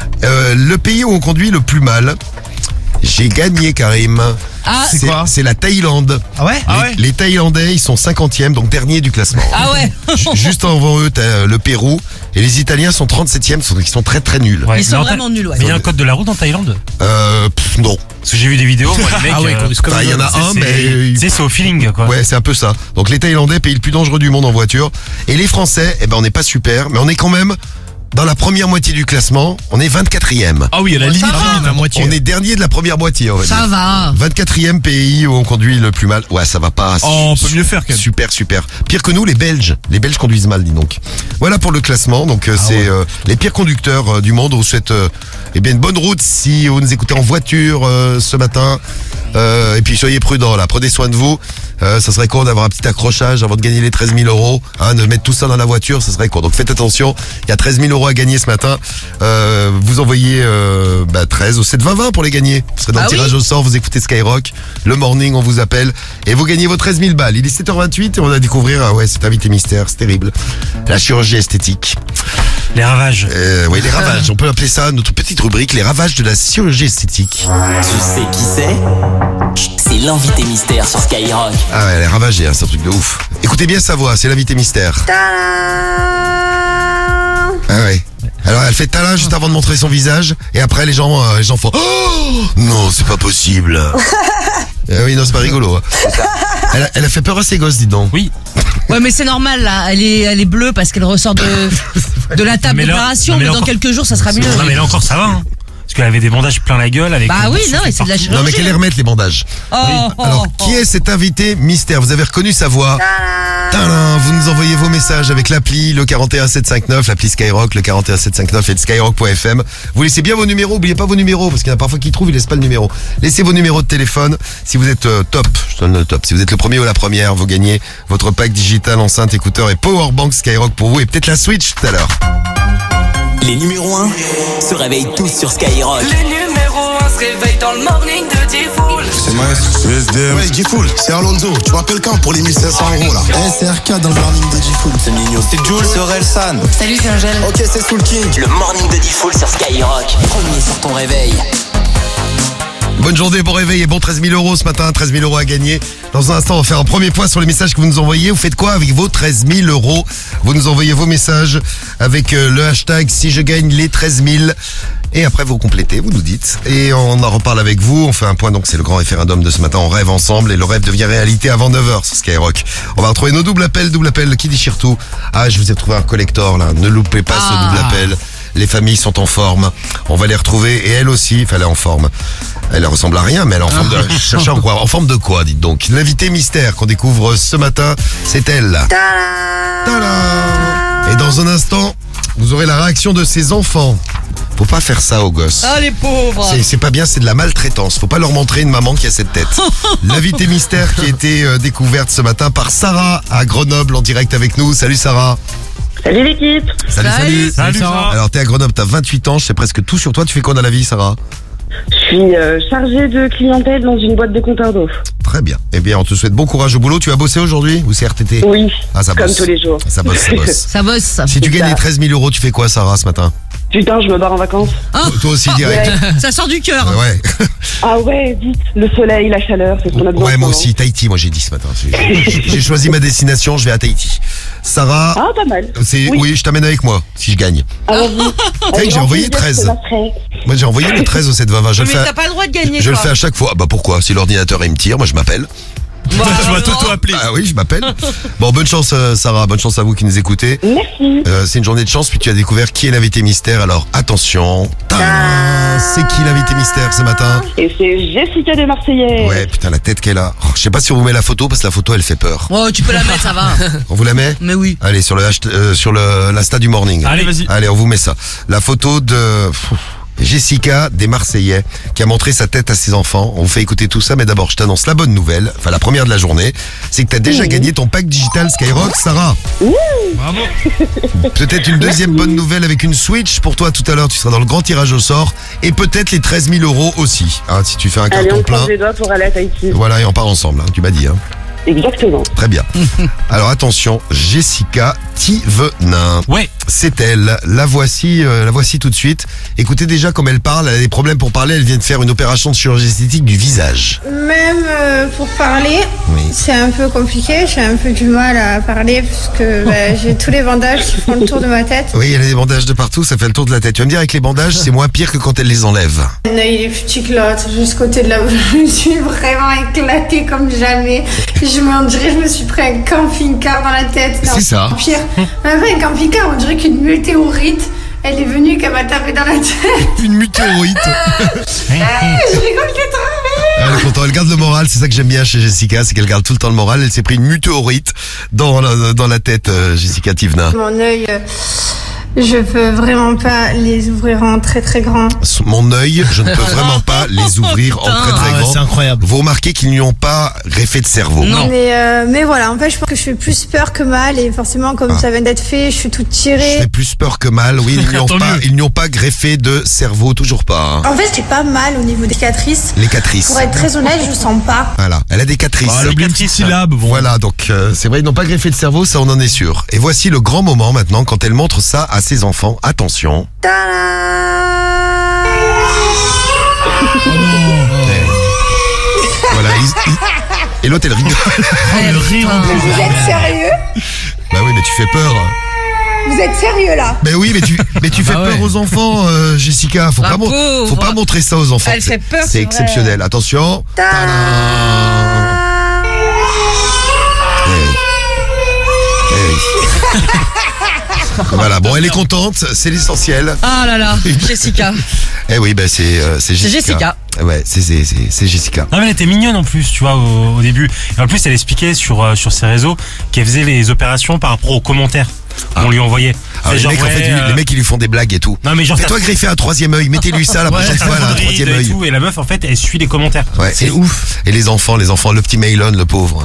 Le pays où on conduit le plus mal. J'ai gagné, Karim. Ah, c'est quoi? C'est la Thaïlande. Ah ouais? Les Thaïlandais, ils sont 50e, donc dernier du classement. Ah ouais. Juste avant eux, t'as le Pérou. Et les Italiens sont 37e, donc ils sont très très nuls. Ouais. Ils sont Mais vraiment nuls, ouais. Mais il y a un code de la route en Thaïlande? Non. Parce que j'ai vu des vidéos, moi, les mecs. Ah ouais, ils conduisent comme Il y en a un, mais... Tu sais, c'est au feeling, quoi. Ouais, c'est un peu ça. Donc les Thaïlandais, pays le plus dangereux du monde en voiture. Et les Français, eh ben on n'est pas super, mais on est quand même dans la première moitié du classement. On est 24e. Ah oui, à la limite, la moitié. On est dernier de la première moitié, on va dire. Ça va. 24e pays où on conduit le plus mal. Ouais, ça va pas. Oh, on peut mieux faire quand même. Super, super. Pire que nous, les Belges. Les Belges conduisent mal, dis donc. Voilà pour le classement. Donc c'est les pires conducteurs du monde. On vous souhaite eh bien une bonne route si vous nous écoutez en voiture ce matin. Et puis soyez prudents là. Prenez soin de vous. Ça serait con d'avoir un petit accrochage avant de gagner les 13 000 euros. Hein, de mettre tout ça dans la voiture, ça serait con. Donc faites attention. Il y a 13 000 euros à gagner ce matin. Vous envoyez 13 au 7-20-20 pour les gagner. Vous serez dans le tirage au sort. Vous écoutez Skyrock. Le morning, on vous appelle. Et vous gagnez vos 13 000 balles. Il est 7h28 et on va découvrir cet invité mystère. C'est terrible. La chirurgie esthétique. Les ravages. Oui, les ravages. On peut appeler ça notre petite rubrique, les ravages de la chirurgie esthétique. Tu sais qui c'est? C'est l'invité mystère sur Skyrock. Ah ouais, elle est ravagée, hein, c'est un truc de ouf. Écoutez bien sa voix, c'est l'invité mystère. Ah ouais. Alors elle fait talin juste avant de montrer son visage et après les gens font oh non, c'est pas possible. Oui, non, c'est pas rigolo. Hein. Elle a fait peur à ses gosses, dis donc. Oui. Ouais, mais c'est normal, là. Elle est bleue parce qu'elle ressort de la table Mais là- d'opération, non, mais mais là dans encore- quelques jours, ça sera mieux. Non, mais là encore, ça va, hein. Parce qu'elle avait des bandages plein la gueule avec. Bah oui, non, et c'est de la chirurgie. Non mais qu'elle les remette les bandages. Alors, qui est cet invité mystère? Vous avez reconnu sa voix? Tadam, vous nous envoyez vos messages avec l'appli, le 41759, l'appli Skyrock, le 41759 et le skyrock.fm. Vous laissez bien vos numéros, oubliez pas vos numéros, parce qu'il y en a parfois qui trouvent, ils laissent pas le numéro. Laissez vos numéros de téléphone. Si vous êtes top, je donne le top. Si vous êtes le premier ou la première, vous gagnez votre pack digital, enceinte, écouteur et powerbank Skyrock pour vous et peut-être la Switch tout à l'heure. Les numéros 1 se réveillent tous sur Skyrock. Les numéros 1 se réveillent dans le morning de D-Fool. C'est Maestro, c'est SDM. Ouais, G-Fool, c'est Alonso. Tu m'appelles quand pour les 1500 € là? SRK dans le morning de G-Fool. C'est Nino. C'est Jules, c'est Orelsan. Salut, c'est Angèle. Ok, c'est Soul King. Le morning de D-Fool sur Skyrock. Premier sur ton réveil. Bonne journée, bon réveil et bon 13 000 € ce matin, 13 000 € à gagner. Dans un instant, on va faire un premier point sur les messages que vous nous envoyez. Vous faites quoi avec vos 13 000 €? Vous nous envoyez vos messages avec le hashtag si je gagne les 13 000. Et après, vous complétez, vous nous dites. Et on en reparle avec vous. On fait un point, donc c'est le grand référendum de ce matin. On rêve ensemble et le rêve devient réalité avant 9h sur Skyrock. On va retrouver nos double appels qui déchire tout. Ah, je vous ai trouvé un collector là. Ne loupez pas ce double appel. Les familles sont en forme. On va les retrouver et elle aussi, elle est en forme. Elle ressemble à rien, mais elle est en forme de... Cherchez en quoi? En forme de quoi, dites donc? L'invité mystère qu'on découvre ce matin, c'est elle. Et dans un instant, vous aurez la réaction de ses enfants. Faut pas faire ça aux gosses. Ah, les pauvres. C'est pas bien, c'est de la maltraitance. Faut pas leur montrer une maman qui a cette tête. L'invité mystère qui a été découverte ce matin par Sarah à Grenoble en direct avec nous. Salut Sarah. Salut l'équipe. Salut Sarah. Alors t'es à Grenoble, t'as 28 ans, je sais presque tout sur toi. Tu fais quoi dans la vie, Sarah? Je suis chargée de clientèle dans une boîte de compteurs d'eau. Très bien. Eh bien, on te souhaite bon courage au boulot. Tu vas bosser aujourd'hui ou c'est RTT? Oui, ah, ça comme bosse. tous les jours. Ça bosse. Ça bosse. Si tu gagnes les 13 000 €, tu fais quoi, Sarah, ce matin? Putain, je me barre en vacances. Toi aussi, direct. Ouais. Ça sort du cœur. Ouais. Ah ouais, vite. Le soleil, la chaleur, c'est ce qu'on a besoin. Ouais, moi aussi. Tahiti, moi j'ai dit ce matin. J'ai choisi ma destination, je vais à Tahiti. Sarah. Ah, pas mal. Oui, je t'amène avec moi, si je gagne. Ah, j'ai envoyé 13. Moi, j'ai envoyé le 13 au 7-20-20. Mais t'as pas le droit de gagner, Je le fais à chaque fois. Ah bah pourquoi? Si l'ordinateur il me tire, moi je m'appelle. Bah, je vais t'auto-appeler. Ah oui, je m'appelle. Bon, bonne chance Sarah, bonne chance à vous qui nous écoutez. Merci. C'est une journée de chance, puis tu as découvert qui est l'invité mystère, alors attention. C'est qui l'invité mystère ce matin? Et c'est Jessica des Marseillais. Ouais, putain, la tête qu'elle a. Je sais pas si on vous met la pphoto, parce que la photo elle fait peur. Oh, tu peux la mettre, ça va. On vous la met? Mais oui. Allez, sur l'Insta du morning. Allez, vas-y. Allez, on vous met ça. La photo de... Jessica des Marseillais qui a montré sa tête à ses enfants. On vous fait écouter tout ça, mais d'abord je t'annonce la bonne nouvelle, enfin la première de la journée, c'est que t'as déjà gagné ton pack digital Skyrock, Sarah. Bravo. Peut-être une deuxième bonne nouvelle avec une Switch pour toi tout à l'heure, tu seras dans le grand tirage au sort et peut-être les 13 000 € aussi, hein, si tu fais un carton on plein. croise les doigts pour aller à Tahiti. Voilà, et on part ensemble, hein, tu m'as dit. Hein. Exactement. Très bien. Alors attention, Jessica Thivenin. Ouais. C'est elle. La voici tout de suite. Écoutez déjà comme elle parle. Elle a des problèmes pour parler. Elle vient de faire une opération de chirurgie esthétique du visage. Même pour parler, c'est un peu compliqué. J'ai un peu du mal à parler parce que j'ai tous les bandages qui font le tour de ma tête. Oui, elle a des bandages de partout. Ça fait le tour de la tête. Tu vas me dire avec les bandages, c'est moins pire que quand elle les enlève. Mon œil il est plus petit que l'autre. Juste côté de la bouche, je me suis vraiment éclatée comme jamais. On dirait que je me suis pris un camping-car dans la tête. C'est ça. Pire, même pas un camping-car, on dirait qu'une météorite, elle est venue qu'elle m'a tapé dans la tête. Une météorite. Je rigole que trop. Elle est contente, elle garde le moral, c'est ça que j'aime bien chez Jessica, c'est qu'elle garde tout le temps le moral. Elle s'est pris une météorite dans la tête, Jessica Thivenin. Mon œil, je peux vraiment pas les ouvrir en très très grand. Mon œil, je ne peux vraiment pas les ouvrir en très très grand. C'est incroyable. Vous remarquez qu'ils n'y ont pas greffé de cerveau. Non. Mais voilà, en fait, je pense que je fais plus peur que mal et forcément, comme ça vient d'être fait, je suis toute tirée. Je fais plus peur que mal, oui. Ils n'y ont pas greffé de cerveau, toujours pas. Hein. En fait, j'ai pas mal au niveau des cicatrices. Les cicatrices. Pour être très honnête, je sens pas. Voilà, elle a des cicatrices. Elle oublie une petite syllabe. Bon. Voilà, donc c'est vrai, ils n'ont pas greffé de cerveau, ça on en est sûr. Et voici le grand moment maintenant quand elle montre ça à ses enfants. Attention. Voilà, et l'autre elle rigole. Le rire. Vous êtes sérieux? Bah oui, mais tu fais peur. Vous êtes sérieux là? Mais oui, mais tu fais peur aux enfants, Jessica. Faut pas montrer ça aux enfants. Elle fait peur. C'est exceptionnel. Vrai. Attention. Voilà, bon, elle est contente, c'est l'essentiel. Ah là là, Jessica. Eh oui, bah c'est Jessica. Ouais, c'est Jessica. Non mais elle était mignonne en plus, tu vois, au début. Et en plus, elle expliquait sur ses réseaux qu'elle faisait les opérations par rapport aux commentaires qu'on lui envoyait. Ah, les mecs, en fait, les mecs, ils lui font des blagues et tout. Non mais genre, fais-toi greffer un troisième œil, mettez-lui ça la prochaine fois, là, un troisième et œil. tout, et la meuf, en fait, elle suit les commentaires. Ouais, c'est ouf. Et les enfants, le petit Maylon, le pauvre.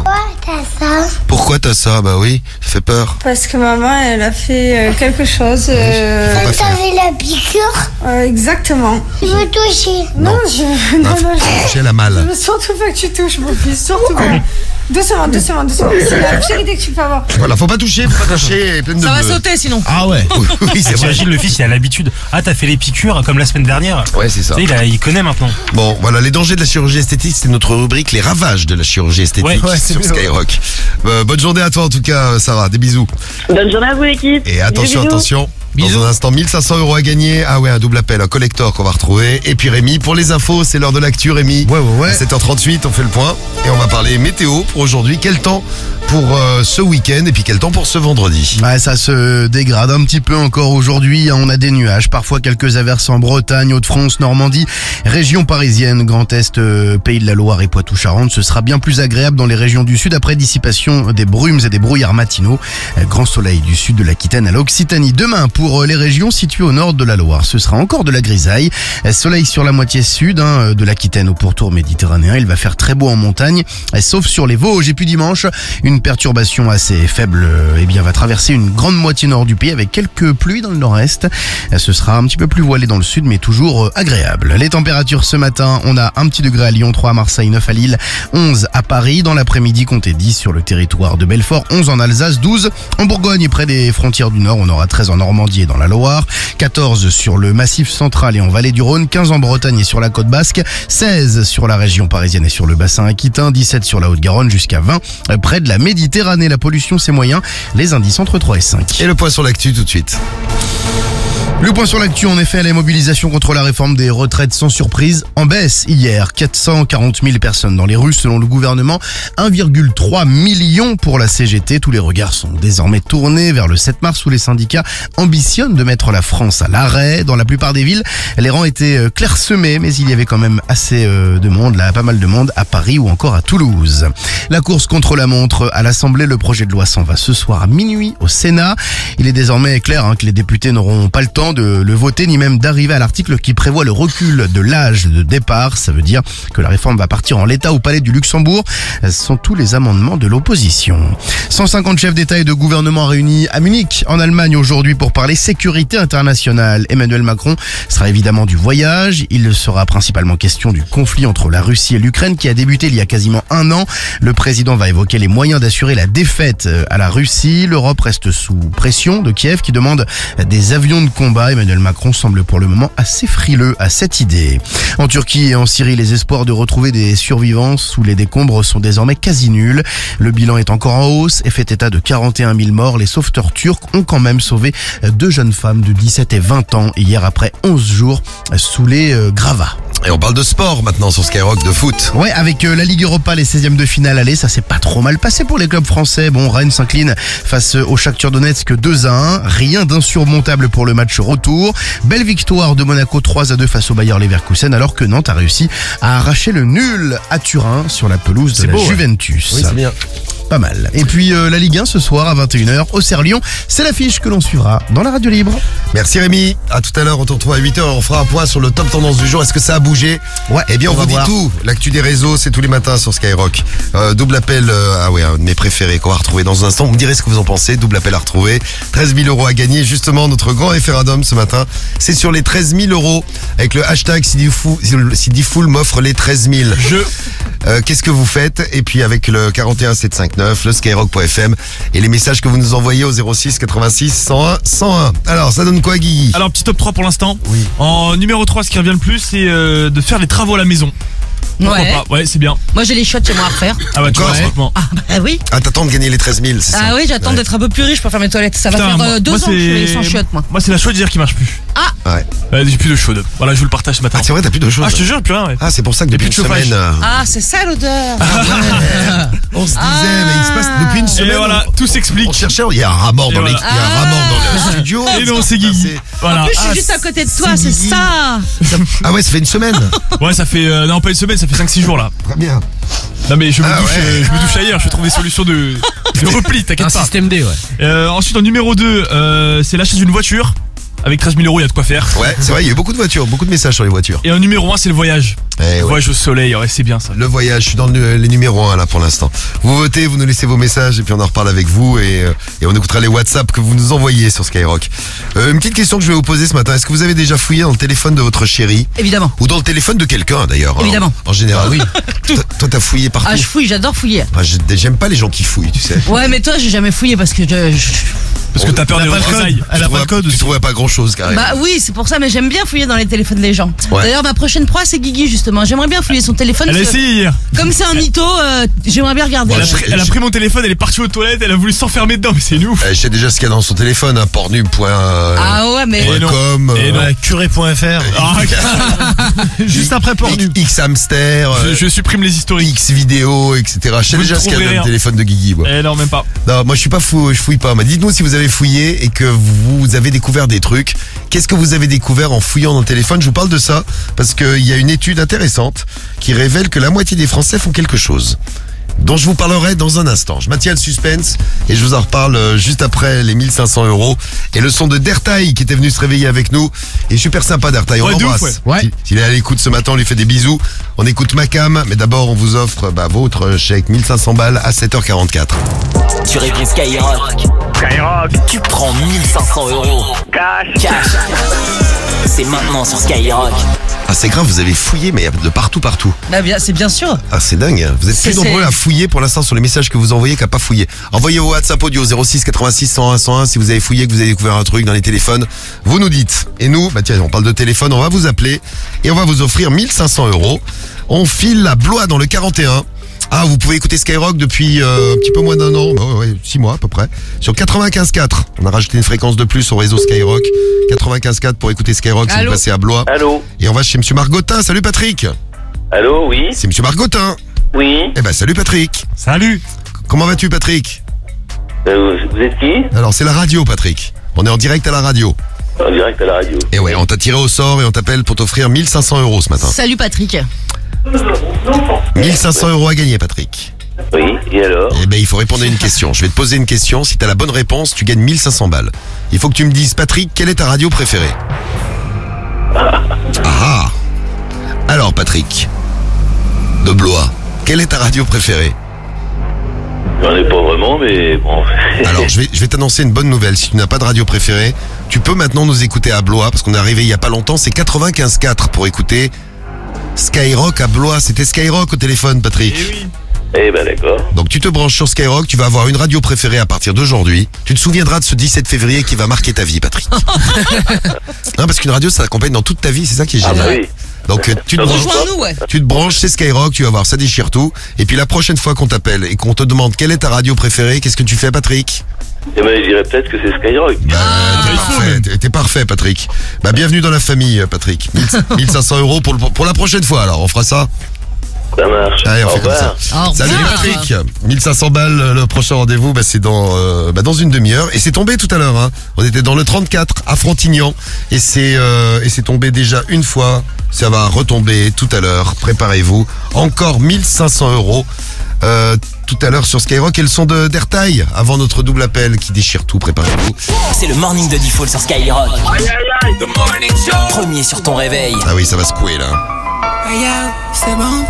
Pourquoi t'as ça? Bah oui, ça fait peur. Parce que maman, elle a fait quelque chose. T'avais la piqûre Exactement. Je veux toucher. Non, toucher la je malle. veux surtout pas que tu touches, mon fils, surtout pas. Doucement. C'est la charité que tu peux avoir. Voilà, faut pas toucher, pleine de Ça va bleu. sauter sinon. Ah ouais. Oui, c'est vrai. T'imagines, le fils, il a l'habitude. Ah, t'as fait les piqûres comme la semaine dernière. Ouais, c'est ça. Tu sais, il connaît maintenant. Bon, voilà, les dangers de la chirurgie esthétique, c'est notre rubrique, les ravages de la chirurgie esthétique sur Skyrock. Bonne journée à toi en tout cas, Sarah, des bisous. Bonne journée à vous, l'équipe. Et attention, Bisous. attention. Dans un instant, 1500 € à gagner. Ah ouais, un double appel, un collector qu'on va retrouver. Et puis Rémi, pour les infos, c'est l'heure de l'actu, Rémi. Ouais. À 7h38, on fait le point. Et on va parler météo pour aujourd'hui. Quel temps pour ce week-end et puis quel temps pour ce vendredi? Ouais, ça se dégrade un petit peu encore aujourd'hui. On a des nuages, parfois quelques averses en Bretagne, Hauts-de-France, Normandie, région parisienne, Grand Est, Pays de la Loire et Poitou-Charentes. Ce sera bien plus agréable dans les régions du sud après dissipation des brumes et des brouillards matinaux. Grand soleil du sud de l'Aquitaine à l'Occitanie. Demain, pour les régions situées au nord de la Loire, ce sera encore de la grisaille. Soleil sur la moitié sud de l'Aquitaine au pourtour méditerranéen. Il va faire très beau en montagne, sauf sur les Vosges. Et puis dimanche, une perturbation assez faible va traverser une grande moitié nord du pays avec quelques pluies dans le nord-est. Ce sera un petit peu plus voilé dans le sud, mais toujours agréable. Les températures ce matin, on a un petit degré à Lyon, 3 à Marseille, 9 à Lille, 11 à Paris. Dans l'après-midi, comptez 10 sur le territoire de Belfort, 11 en Alsace, 12 en Bourgogne et près des frontières du Nord. On aura 13 en Normandie et dans la Loire, 14 sur le Massif central et en Vallée du Rhône, 15 en Bretagne et sur la côte basque, 16 sur la région parisienne et sur le bassin aquitain, 17 sur la Haute-Garonne jusqu'à 20 près de la Méditerranée. La pollution, c'est moyen. Les indices entre 3 et 5. Et le point sur l'actu tout de suite. Le point sur l'actu, en effet, les mobilisations contre la réforme des retraites sans surprise en baisse hier. 440 000 personnes dans les rues selon le gouvernement, 1,3 million pour la CGT. Tous les regards sont désormais tournés vers le 7 mars où les syndicats ambitionnent de mettre la France à l'arrêt. Dans la plupart des villes, les rangs étaient clairsemés, mais il y avait quand même assez de monde, là, pas mal de monde à Paris ou encore à Toulouse. La course contre la montre à l'Assemblée, le projet de loi s'en va ce soir à minuit au Sénat. Il est désormais clair que les députés n'auront pas le temps de le voter ni même d'arriver à l'article qui prévoit le recul de l'âge de départ. Ça veut dire que la réforme va partir en l'état au palais du Luxembourg. Ce sont tous les amendements de l'opposition. 150 chefs d'État et de gouvernement réunis à Munich en Allemagne aujourd'hui pour parler sécurité internationale. Emmanuel Macron sera évidemment du voyage. Il sera principalement question du conflit entre la Russie et l'Ukraine qui a débuté il y a quasiment un an. Le président va évoquer les moyens d'assurer la défaite à la Russie. L'Europe reste sous pression de Kiev qui demande des avions de combat. Emmanuel Macron semble pour le moment assez frileux à cette idée. En Turquie et en Syrie, les espoirs de retrouver des survivants sous les décombres sont désormais quasi nuls. Le bilan est encore en hausse et fait état de 41 000 morts. Les sauveteurs turcs ont quand même sauvé 2 jeunes femmes de 17 et 20 ans hier après 11 jours sous les gravats. Et on parle de sport maintenant sur Skyrock, de foot. Ouais, avec la Ligue Europa, les 16e de finale aller, ça s'est pas trop mal passé pour les clubs français. Bon, Rennes s'incline face au Shakhtar Donetsk 2-1. Rien d'insurmontable pour le match retour. Belle victoire de Monaco 3-2 face au Bayer Leverkusen, alors que Nantes a réussi à arracher le nul à Turin sur la pelouse de la Juventus. Oui, c'est bien. Pas mal. Et puis la Ligue 1 ce soir à 21h, Auxerre-Lyon. C'est l'affiche que l'on suivra dans la radio libre. Merci Rémi. À tout à l'heure, on te retrouve à 8h. On fera un point sur le top tendance du jour. Est-ce que ça a bougé? Ouais. Eh bien, on vous dit tout. L'actu des réseaux, c'est tous les matins sur Skyrock. Double appel, un de mes préférés qu'on va retrouver dans un instant. Vous me direz ce que vous en pensez. Double appel à retrouver. 13 000 € à gagner. Justement, notre grand référendum ce matin, c'est sur les 13 000 € avec le hashtag Sidifool m'offre les 13 000. Qu'est-ce que vous faites? Et puis avec le 41 759, le skyrock.fm et les messages que vous nous envoyez au 06 86 101 101. Alors, ça donne quoi, Guigui? Alors, petit top 3 pour l'instant. Oui. En numéro 3, ce qui revient le plus, c'est de faire les travaux à la maison. Pourquoi pas? Ouais, c'est bien. Moi j'ai les shots chez moi à refaire. Ah bah tu vois, franchement. Ah bah oui. Ah, t'attends de gagner les 13 000, c'est ça? Ah oui, j'attends d'être un peu plus riche pour faire mes toilettes. Ça va faire 2 ans que je fais sans chiottes, moi. Moi, c'est la chaudière qui marche plus. Ouais. J'ai plus d'eau chaude. Voilà, je vous le partage ce matin. Ah, c'est vrai, t'as plus d'eau chaude. Ah, je te jure, plus rien, ouais. Ah, c'est pour ça que depuis une semaine. Ah, c'est ça l'odeur. On se disait, mais il se passe depuis une semaine. Et voilà, tout s'explique. On cherchait, il y a un rat mort dans le studio. Et non, c'est Guigui. Voilà. En plus, je suis juste à côté de toi, c'est ça. Ah ouais, ça fait une semaine. Ouais, ça fait non, pas une semaine, ça fait 5-6 jours là. Très bien. Non mais je me douche ailleurs, je trouve des solutions de repli, t'inquiète pas. Un système D, ouais. Ensuite en numéro 2, c'est l'achat d'une voiture. Avec 13 000 €, il y a de quoi faire. Ouais, c'est vrai, il y a eu beaucoup de voitures, beaucoup de messages sur les voitures. Et en numéro 1, c'est le voyage. Voyage au soleil, ouais, c'est bien ça. Le voyage, je suis dans les numéros 1 là pour l'instant. Vous votez, vous nous laissez vos messages et puis on en reparle avec vous et on écoutera les WhatsApp que vous nous envoyez sur Skyrock. Une petite question que je vais vous poser ce matin, est-ce que vous avez déjà fouillé dans le téléphone de votre chérie? Évidemment. Ou dans le téléphone de quelqu'un d'ailleurs? Évidemment. En général, oui. Toi t'as fouillé partout? Ah, je fouille, j'adore fouiller. J'aime pas les gens qui fouillent, tu sais. Ouais, mais toi, j'ai jamais fouillé parce que Parce que t'as peur des représailles. Elle a pas le code. Tu trouvais pas grand chose carrément. Bah oui, c'est pour ça, mais j'aime bien fouiller dans les téléphones des gens. Ouais. D'ailleurs, ma prochaine proie, c'est Guigui justement. J'aimerais bien fouiller son téléphone. Elle a essayé hier. Comme c'est un mytho, j'aimerais bien regarder. Elle a pris mon téléphone, elle est partie aux toilettes, elle a voulu s'enfermer dedans, mais c'est nous. Je sais déjà ce qu'il y a dans son téléphone, hein, pornu. Ah ouais, mais. .com, curé.fr. Juste après pornu. X-Hamster. Je supprime les historiques. X-Vidéo, etc. Je sais déjà ce qu'il y a dans le téléphone de Guigui. Moi. Non, même pas. Non, moi je suis pas fou, je fouille pas. Mais dites-nous si vous avez fouillé et que vous avez découvert des trucs. Qu'est-ce que vous avez découvert en fouillant dans le téléphone? Je vous parle de ça parce qu'il y a une étude intéressante qui révèle que la moitié des Français font quelque chose, dont je vous parlerai dans un instant. Je maintiens le suspense et je vous en reparle juste après les 1500 € et le son de Dertaï qui était venu se réveiller avec nous. Et super sympa Dertaï, on l'embrasse. S'il est à l'écoute ce matin, on lui fait des bisous. On écoute Macam, mais d'abord on vous offre votre chèque 1500 balles à 7h44. Tu réponds Skyrock. Tu prends 1500 €. Cash. C'est maintenant sur Skyrock. Ah c'est grave, vous avez fouillé mais de partout. Bah bien, c'est bien sûr. Ah c'est dingue, vous êtes plus nombreux à fouiller pour l'instant sur les messages que vous envoyez qu'à pas fouiller. Envoyez au WhatsApp audio 06 86 101 101 si vous avez fouillé, que vous avez découvert un truc dans les téléphones. Vous nous dites. Et nous, bah tiens, on parle de téléphone, on va vous appeler et on va vous offrir 1500 €. On file à Blois dans le 41. Ah, vous pouvez écouter Skyrock depuis un petit peu moins d'un an, 6 mois à peu près, sur 95.4. On a rajouté une fréquence de plus au réseau Skyrock. 95.4 pour écouter Skyrock, si vous passez à Blois. Allô. Et on va chez Monsieur Margotin. Salut Patrick. Allô, oui. C'est Monsieur Margotin. Oui. Eh ben salut Patrick. Salut. Comment vas-tu Patrick? Vous êtes qui? Alors c'est la radio Patrick. On est en direct à la radio. En direct à la radio. Et ouais, on t'a tiré au sort et on t'appelle pour t'offrir 1500 € ce matin. Salut Patrick. 1500 € à gagner Patrick. Oui, et alors? Eh ben il faut répondre à une question. Je vais te poser une question. Si t'as la bonne réponse, tu gagnes 1500 balles. Il faut que tu me dises Patrick, quelle est ta radio préférée? Ah. Alors Patrick de Blois, quelle est ta radio préférée? J'en ai pas vraiment, mais bon. Alors je vais t'annoncer une bonne nouvelle. Si tu n'as pas de radio préférée, tu peux maintenant nous écouter à Blois parce qu'on est arrivé il y a pas longtemps. C'est 95.4 pour écouter Skyrock à Blois. C'était Skyrock au téléphone Patrick. Eh oui. Eh ben d'accord. Donc tu te branches sur Skyrock, tu vas avoir une radio préférée à partir d'aujourd'hui. Tu te souviendras de ce 17 février qui va marquer ta vie Patrick. Non, parce qu'une radio ça t'accompagne dans toute ta vie, c'est ça qui est génial. Ah bah oui. Donc tu te branches chez Skyrock, tu vas voir, ça déchire tout. Et puis la prochaine fois qu'on t'appelle et qu'on te demande quelle est ta radio préférée, qu'est-ce que tu fais Patrick? Eh ben je dirais peut-être que c'est Skyrock. T'es parfait Patrick. Bah bienvenue dans la famille Patrick. 1500 € pour la prochaine fois alors, on fera ça. Ça marche. Allez, on fait comme ça. Salut Patrick. 1500 balles, le prochain rendez-vous, c'est dans une demi-heure. Et c'est tombé tout à l'heure, hein. On était dans le 34 à Frontignan. Et c'est tombé déjà une fois. Ça va retomber tout à l'heure. Préparez-vous. Encore 1500 €. Tout à l'heure sur Skyrock et le son de Dertaï avant notre double appel qui déchire tout, préparez-vous. C'est le morning de Default sur Skyrock. Premier sur ton réveil. Ah oui, ça va secouer là. C'est bon.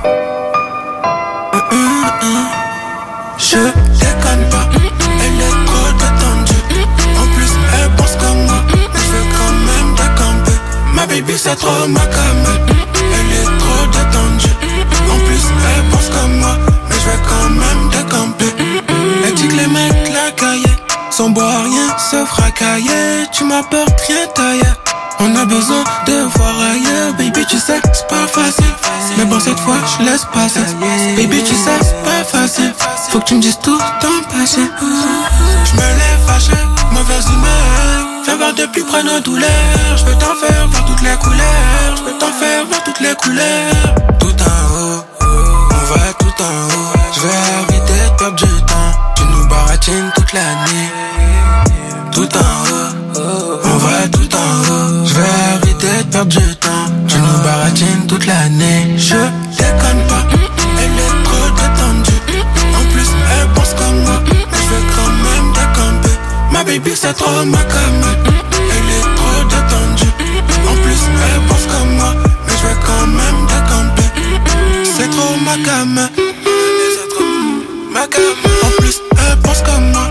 Je déconne pas, elle est trop détendue. En plus, elle pense comme moi, mais je vais quand même décamper. Ma baby, c'est trop ma cam. Elle est trop détendue. En plus, elle pense comme moi, mais je vais quand même décamper. Elle dit que les mecs la caillaient, sans boire rien, se fracailler. Tu m'apportes rien taillé. On a besoin de voir ailleurs. Baby, tu sais, c'est pas facile. Mais bon, cette fois, je laisse passer. Baby, tu sais, c'est pas facile. Faut que tu me dises tout ton passé. Je me lève fâché, mauvaise humeur. Viens voir de plus près nos douleurs. Je peux t'en faire voir toutes les couleurs. Je peux t'en faire voir toutes les couleurs. Tout en haut, on va tout en haut. Je vais arrêter de perdre du temps. Tu nous baratines toute l'année. Tout en haut, on va tout en haut. Je vais arrêter de perdre du temps. Tu nous baratines toute l'année. Je déconne pas, elle est trop détendue. En plus, elle pense comme moi, mais je vais quand même décamper. Ma baby, c'est trop ma cam. Elle est trop détendue. En plus, elle pense comme moi, mais je vais quand même décamper. C'est trop ma cam. C'est trop ma cam. En plus, elle pense comme moi.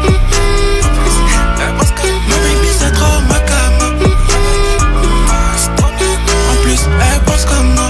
Ma baby, c'est trop ma cam. En plus, elle pense comme moi.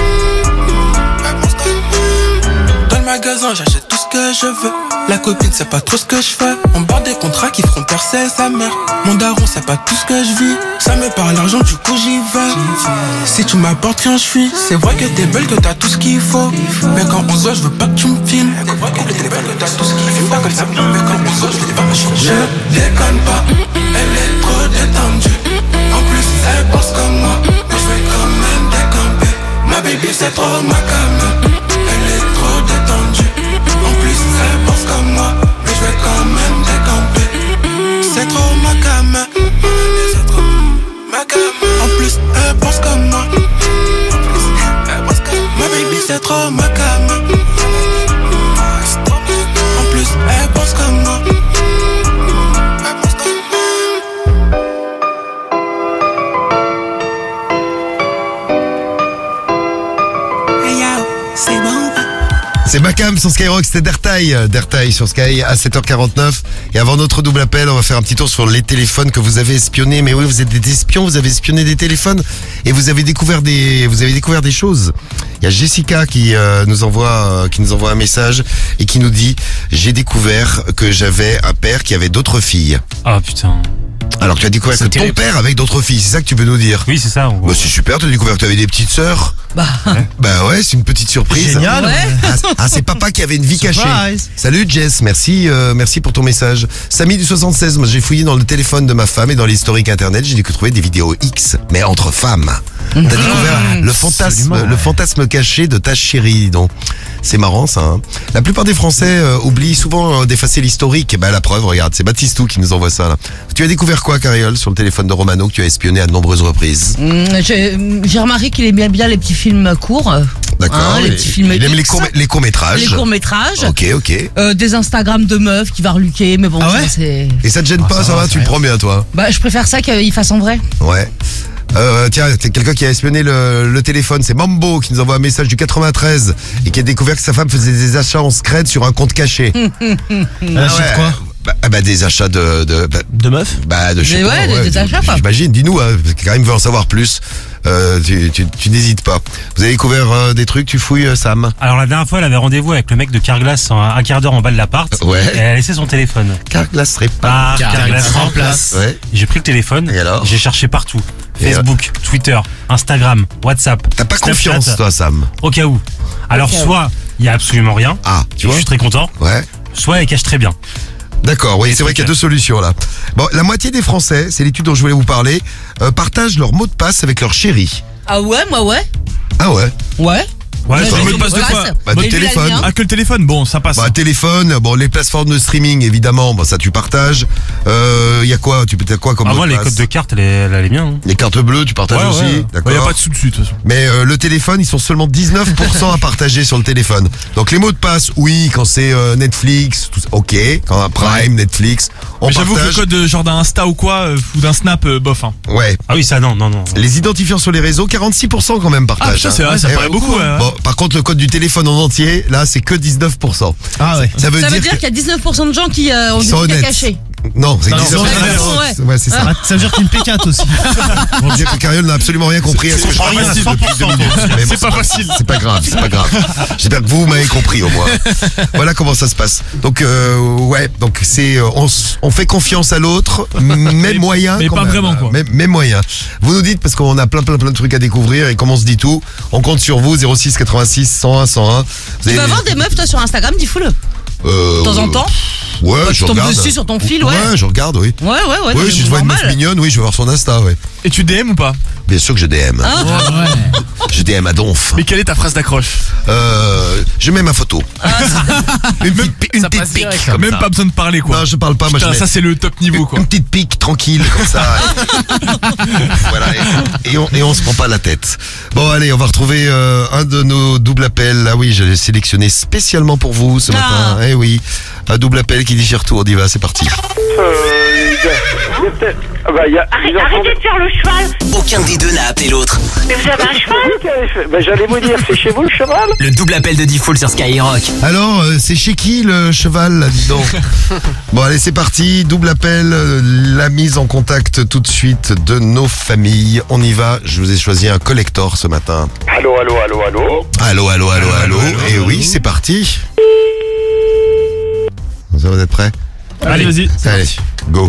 Dans le magasin, j'achète tout ce que je veux. La copine sait pas trop ce que je fais. On barre des contrats qui feront percer sa mère. Mon daron sait pas tout ce que je vis. Ça me parle l'argent, du coup j'y vais. Si tu m'apportes rien, je suis. C'est vrai que t'es belle, que t'as tout ce qu'il faut. Mais quand on se voit, je veux pas que tu me filmes. C'est vrai que t'es belle, que t'as tout ce qu'il faut. Pas comme ça, mais quand on se voit, je veux pas me changer. Je déconne pas, elle est trop détendue. En plus, elle pense comme moi, mais je vais quand même décamper. Ma baby, c'est trop ma cam. Elle est trop détendue. En plus, elle pense comme moi, mais je vais quand même décamper. C'est trop ma cam. C'est trop ma cam. En plus, elle pense comme moi. Ma baby, c'est trop ma cam. En plus, elle pense comme moi. C'est bon. C'est Macam sur Skyrock, c'était Dertail sur Sky à 7h49. Et avant notre double appel, on va faire un petit tour sur les téléphones que vous avez espionnés. Mais oui, vous êtes des espions, vous avez espionné des téléphones et vous avez découvert des choses. Il y a Jessica qui nous envoie un message et qui nous dit: j'ai découvert que j'avais un père qui avait d'autres filles. Ah putain. Alors tu as découvert que ton père avec d'autres filles, c'est ça que tu veux nous dire? Oui, c'est ça. Bah, c'est super, tu as découvert que tu avais des petites sœurs. Bah ouais, c'est une petite surprise. Génial. Ouais. C'est papa qui avait une vie Surprise. cachée. Salut Jess, merci pour ton message. Samy du 76, moi j'ai fouillé dans le téléphone de ma femme et dans l'historique internet, j'ai trouvé des vidéos X, mais entre femmes. T'as découvert le fantasme caché de ta chérie, donc. C'est marrant ça. Hein. La plupart des Français oublient souvent d'effacer l'historique. Bah la preuve, regarde, c'est Baptistou qui nous envoie ça là. Tu as découvert quoi, Cariole, sur le téléphone de Romano que tu as espionné à de nombreuses reprises? J'ai remarqué qu'il aimait bien les petits films courts. D'accord. Les petits films il aime X. les courts-métrages. Les courts-métrages. Ok. Des Instagrams de meufs qui va reluquer, mais bon, Ah ouais ça, c'est... Et ça te gêne pas, ça va, tu le prends bien toi? Bah, je préfère ça qu'il fasse en vrai. Ouais. Tiens, c'est quelqu'un qui a espionné le téléphone, c'est Mambo qui nous envoie un message du 93 et qui a découvert que sa femme faisait des achats en scred sur un compte caché. Quoi Des achats de meufs. De je sais pas, des achats quoi. J'imagine, dis-nous, Karim veut en savoir plus. Tu n'hésites pas. Vous avez découvert des trucs, tu fouilles, Sam? Alors la dernière fois, elle avait rendez-vous avec le mec de Carglass un quart d'heure en bas de l'appart. Ouais. Et elle a laissé son téléphone. Carglass répare. Carglass remplace. Ouais. J'ai pris le téléphone. Et alors? J'ai cherché partout. Facebook, Twitter, Instagram, WhatsApp. T'as pas Snapchat. confiance, toi, Sam? Au cas où. Alors soit il y a absolument rien. Ah, tu vois. Je suis très content. Ouais. Soit elle cache très bien. D'accord, oui, c'est vrai qu'il y a deux solutions là. Bon, la moitié des Français, c'est l'étude dont je voulais vous parler, partagent leur mot de passe avec leur chérie. Ah ouais, moi ouais. Ah ouais? Ouais. Ouais, Ouais, ça j'ai me le passe de mot de quoi? passe. De J'ai lu téléphone. la lien. Ah, que le téléphone, bon, ça passe. Téléphone, les plateformes de streaming évidemment, ça tu partages. Il y a quoi? Tu peux être quoi comme mot Moi, de les passe? codes de carte, elle est bien. Hein. Les cartes bleues, tu partages aussi. Ouais. D'accord. Il n'y a pas de sous dessus, de toute façon. Mais le téléphone, ils sont seulement 19% à partager sur le téléphone. Donc les mots de passe, oui, quand c'est Netflix, tout ça, ok. Quand un Prime, Netflix, on Mais j'avoue que le partage. code genre d'un Insta ou quoi, ou d'un Snap, bof. Hein. Ouais. Ah oui, ça, non. Les identifiants sur les réseaux, 46% quand même partagent. putain, c'est vrai, ça paraît beaucoup, ouais. Bon, par contre, le code du téléphone en entier, là, c'est que 19%. Ah ouais. Ça veut Ça veut dire dire qu'il y a 19% de gens qui ont Ils des sont trucs à honnêtes. cacher. Non, c'est Non, 19%. ouais. Ouais, c'est ça. Ça veut dire qu'il y a une P4 aussi. On dirait que Cariole n'a absolument rien compris à ce que je rien, raconte depuis 2 minutes. Mais C'est pas facile. C'est pas grave. J'espère que vous m'avez compris au moins. Voilà comment ça se passe. Donc donc c'est on fait confiance à l'autre, même moyen. mais quand pas même. vraiment, quoi. Même moyen. Vous nous dites parce qu'on a plein de trucs à découvrir et comme on se dit tout, on compte sur vous 06 86 101 101. Vous Tu avez vas voir des meufs toi sur Instagram, dis-le. De temps en temps. Ouais, Bah, je tu tombes regarde. dessus sur ton fil, ouais. Ouais, je regarde, oui. Ouais, Oui, non, mais si je vois une meuf normal. mignonne, oui, je vais voir son Insta, ouais. Et tu DM ou pas? Bien sûr que je DM. Ah. Je DM à donf. Mais quelle est ta phrase d'accroche? Je mets ma photo. une petite pique comme Même ça. pas besoin de parler quoi. Non, je parle pas. Moi, Putain, je mets ça c'est le top niveau quoi. une petite pique tranquille comme ça. Voilà. Et on se prend pas la tête. Bon, allez, on va retrouver un de nos doubles appels. Ah oui, j'ai sélectionné spécialement pour vous ce matin. Eh oui, un double appel qui dit j'y retourne. On y va, c'est parti. Arrêtez de faire le cheval. Aucun des deux n'a appelé l'autre. Mais vous avez un cheval? J'allais vous dire, c'est chez vous le cheval? Le double appel de Diffoul sur Skyrock. Alors, c'est chez qui le cheval, là, dis donc? Bon, allez, c'est parti. Double appel, la mise en contact tout de suite de nos familles. On y va. Je vous ai choisi un collector ce matin. Allô, allô, allô, allô? Allô, allô, allô, allô. Et oui, c'est parti. Vous êtes prêts? Allez, vas-y. Allez, go.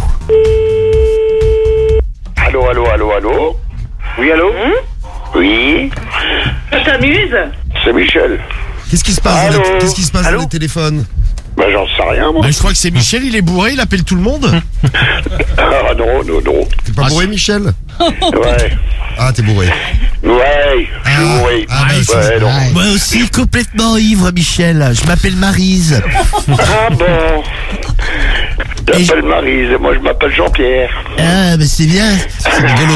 Allô, allô, allô, allô? Oui, allô? Oui? Ça t'amuse? C'est Michel. Qu'est-ce qui se passe Allô? Qu'est-ce qui se passe dans les téléphones? Bah, j'en sais rien, moi. Bah, je crois que c'est Michel, il est bourré, il appelle tout le monde. Ah, non, non, non. T'es pas bourré, Michel? Ouais. Ah, t'es bourré. Ouais, je suis bourré. Ouais, non. Moi aussi, complètement ivre, Michel. Je m'appelle Maryse. Ah bon. T'appelles Maryse et moi je m'appelle Jean-Pierre. Ah, bah c'est bien. C'est rigolo.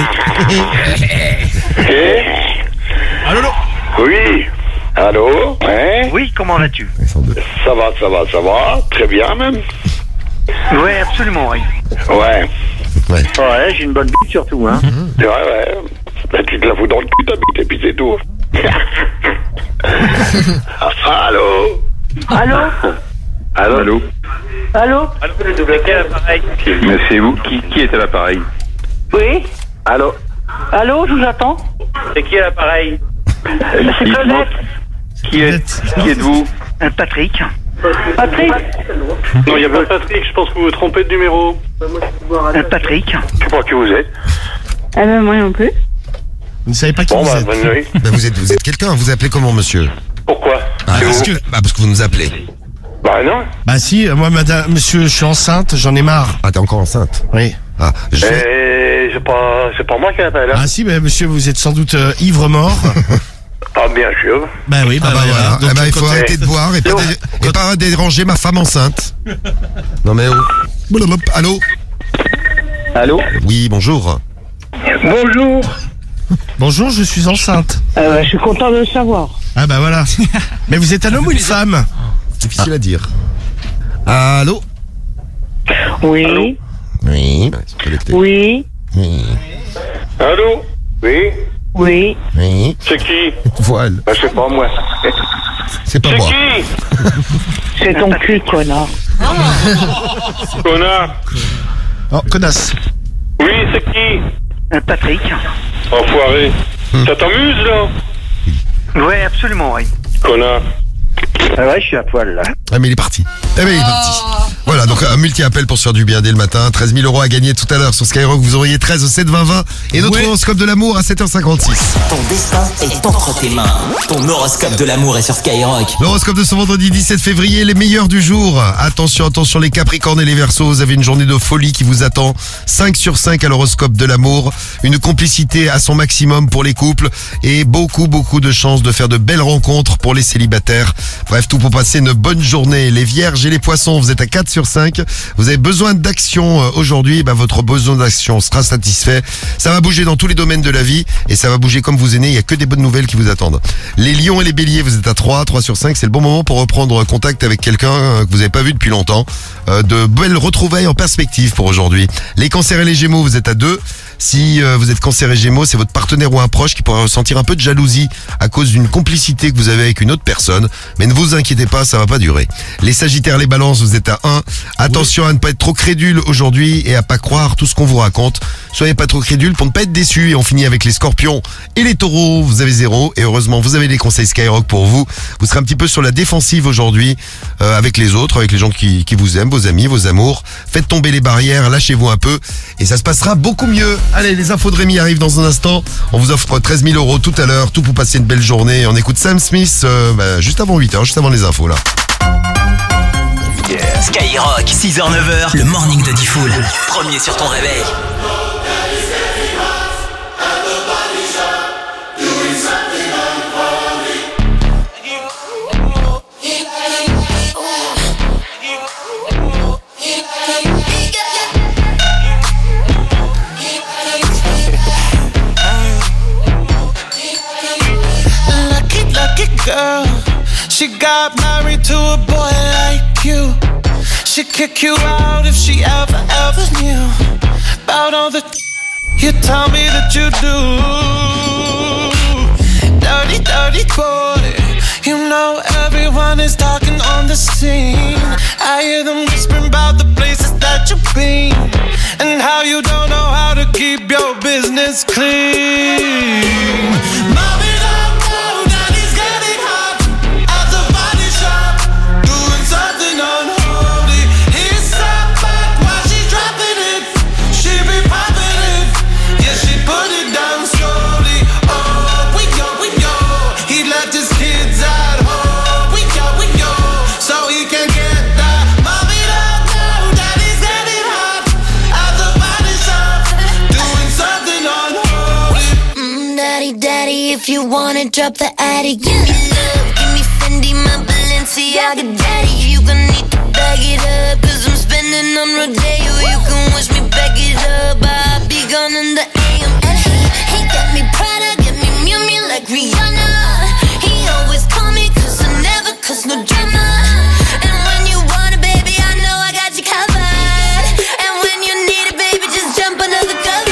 Allô, allô? Oui. Allô? Ouais? Oui, comment vas-tu? Ça va, ça va, ça va. Très bien, même. Ouais, absolument, oui. Ouais. Ouais. Ouais, j'ai une bonne bite surtout, hein. Ouais, ouais. Bah, tu te la fous dans le cul, ta bite, et puis c'est tout. Allô? Allô? Allô? Allô? Allô? Quel appareil? Mais c'est vous qui est à l'appareil? Oui? Allô? Allô, je vous attends. C'est qui l'appareil? C'est Dites-moi, Colette. qui êtes-vous? Patrick. Patrick? Non, il n'y a pas Patrick, je pense que vous vous trompez de numéro. Patrick. Je sais pas qui vous êtes. Ah ben moi non plus. Vous ne savez pas qui Bon, vous bah, êtes. bonne nuit. Bah, vous êtes quelqu'un. Vous appelez comment, monsieur? Pourquoi? Parce que vous nous appelez. Bah, non. Bah si, moi, madame, monsieur, je suis enceinte, j'en ai marre. Ah, t'es encore enceinte? Oui. Ah, C'est pas moi qui appelle, hein. Ah si, bah monsieur, vous êtes sans doute ivre mort. Ah, bien sûr. Bah oui, bah, Ah bah voilà. Donc, Eh ben, il faut quand- arrêter de boire et pas déranger ma femme enceinte. Non mais oh. Allô? Allô? Oui, bonjour. Bonjour. Bonjour, je suis enceinte. Je suis content de le savoir. Ah bah voilà. Mais vous êtes un homme ou une femme? Difficile à dire. Allô? Oui. Allô? Oui. Ils sont connectés. Oui. Oui. Allô? Oui? Oui. Oui. C'est qui? Voile. Bah, c'est pas moi. C'est pas C'est moi. qui? C'est ton cul, connard. Connard? Oh, connasse. Oui, c'est qui? Patrick. Enfoiré. Ça t'amuse, là? Ouais, absolument, oui. Connard. Ah ouais, je suis à poil, là. Ah mais il est parti. Eh ben il est parti. Voilà, donc un multi-appel pour se faire du bien dès le matin. 13 000 € à gagner tout à l'heure sur Skyrock. Vous auriez 13 au 7 20 20 et notre horoscope de l'amour à 7h56. Ton destin est entre tes mains. Ton horoscope de l'amour est sur Skyrock. L'horoscope de ce vendredi 17 février, les meilleurs du jour. Attention, attention les Capricornes et les Verseaux, vous avez une journée de folie qui vous attend. 5 sur 5 à l'horoscope de l'amour. Une complicité à son maximum pour les couples et beaucoup de chances de faire de belles rencontres pour les célibataires. Bref, tout pour passer une bonne journée. Les Vierges et les Poissons, vous êtes à 4 sur 5. Vous avez besoin d'action aujourd'hui, votre besoin d'action sera satisfait. Ça va bouger dans tous les domaines de la vie et ça va bouger comme vous aimez. Il n'y a que des bonnes nouvelles qui vous attendent. Les Lions et les Béliers, vous êtes à 3 sur 5. C'est le bon moment pour reprendre contact avec quelqu'un que vous n'avez pas vu depuis longtemps. De belles retrouvailles en perspective pour aujourd'hui. Les Cancers et les Gémeaux, vous êtes à 2. Si vous êtes Cancer et Gémeaux, c'est votre partenaire ou un proche qui pourrait ressentir un peu de jalousie à cause d'une complicité que vous avez avec une autre personne. Mais ne vous inquiétez pas, ça va pas durer. Les Sagittaires, les Balances, vous êtes à 1. Attention à ne pas être trop crédule aujourd'hui et à pas croire tout ce qu'on vous raconte. Soyez pas trop crédule pour ne pas être déçus. Et on finit avec les Scorpions et les Taureaux. Vous avez 0. Et heureusement, vous avez les conseils Skyrock pour vous. Vous serez un petit peu sur la défensive aujourd'hui avec les autres, avec les gens qui vous aiment, vos amis, vos amours. Faites tomber les barrières, lâchez-vous un peu et ça se passera beaucoup mieux. Allez, les infos de Rémi arrivent dans un instant. On vous offre 13 000 € tout à l'heure, tout pour passer une belle journée. On écoute Sam Smith juste avant 8h, juste avant les infos là. Yeah. Skyrock, 6h-9h, le morning de Diffoul. Premier sur ton réveil. Girl, she got married to a boy like you. She'd kick you out if she ever knew about all the you tell me that you do. Dirty, dirty boy. You know everyone is talking on the scene. I hear them whispering about the places that you've been and how you don't know how to keep your business clean. Mommy, if you wanna drop the attic, give me love, give me Fendi, my Balenciaga daddy. You gon' need to bag it up, cause I'm spending on Rodeo. You can wish me back it up, I'll be gone in the AM. And he got me Prada, get me Miu Miu like Rihanna. He always call me cause I never cause no drama. And when you want it, baby, I know I got you covered. And when you need it, baby, just jump under the covers.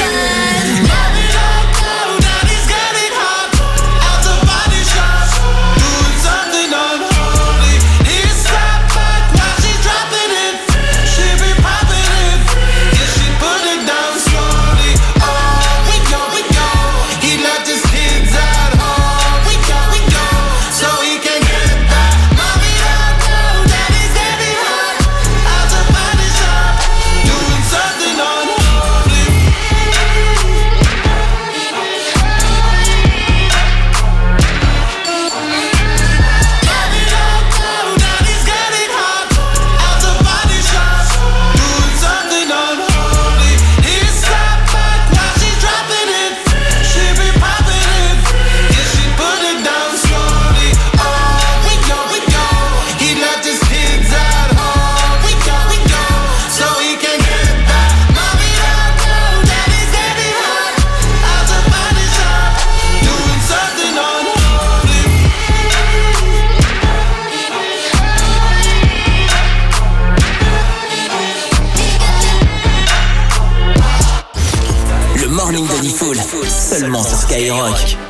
Seulement sur Skyrock.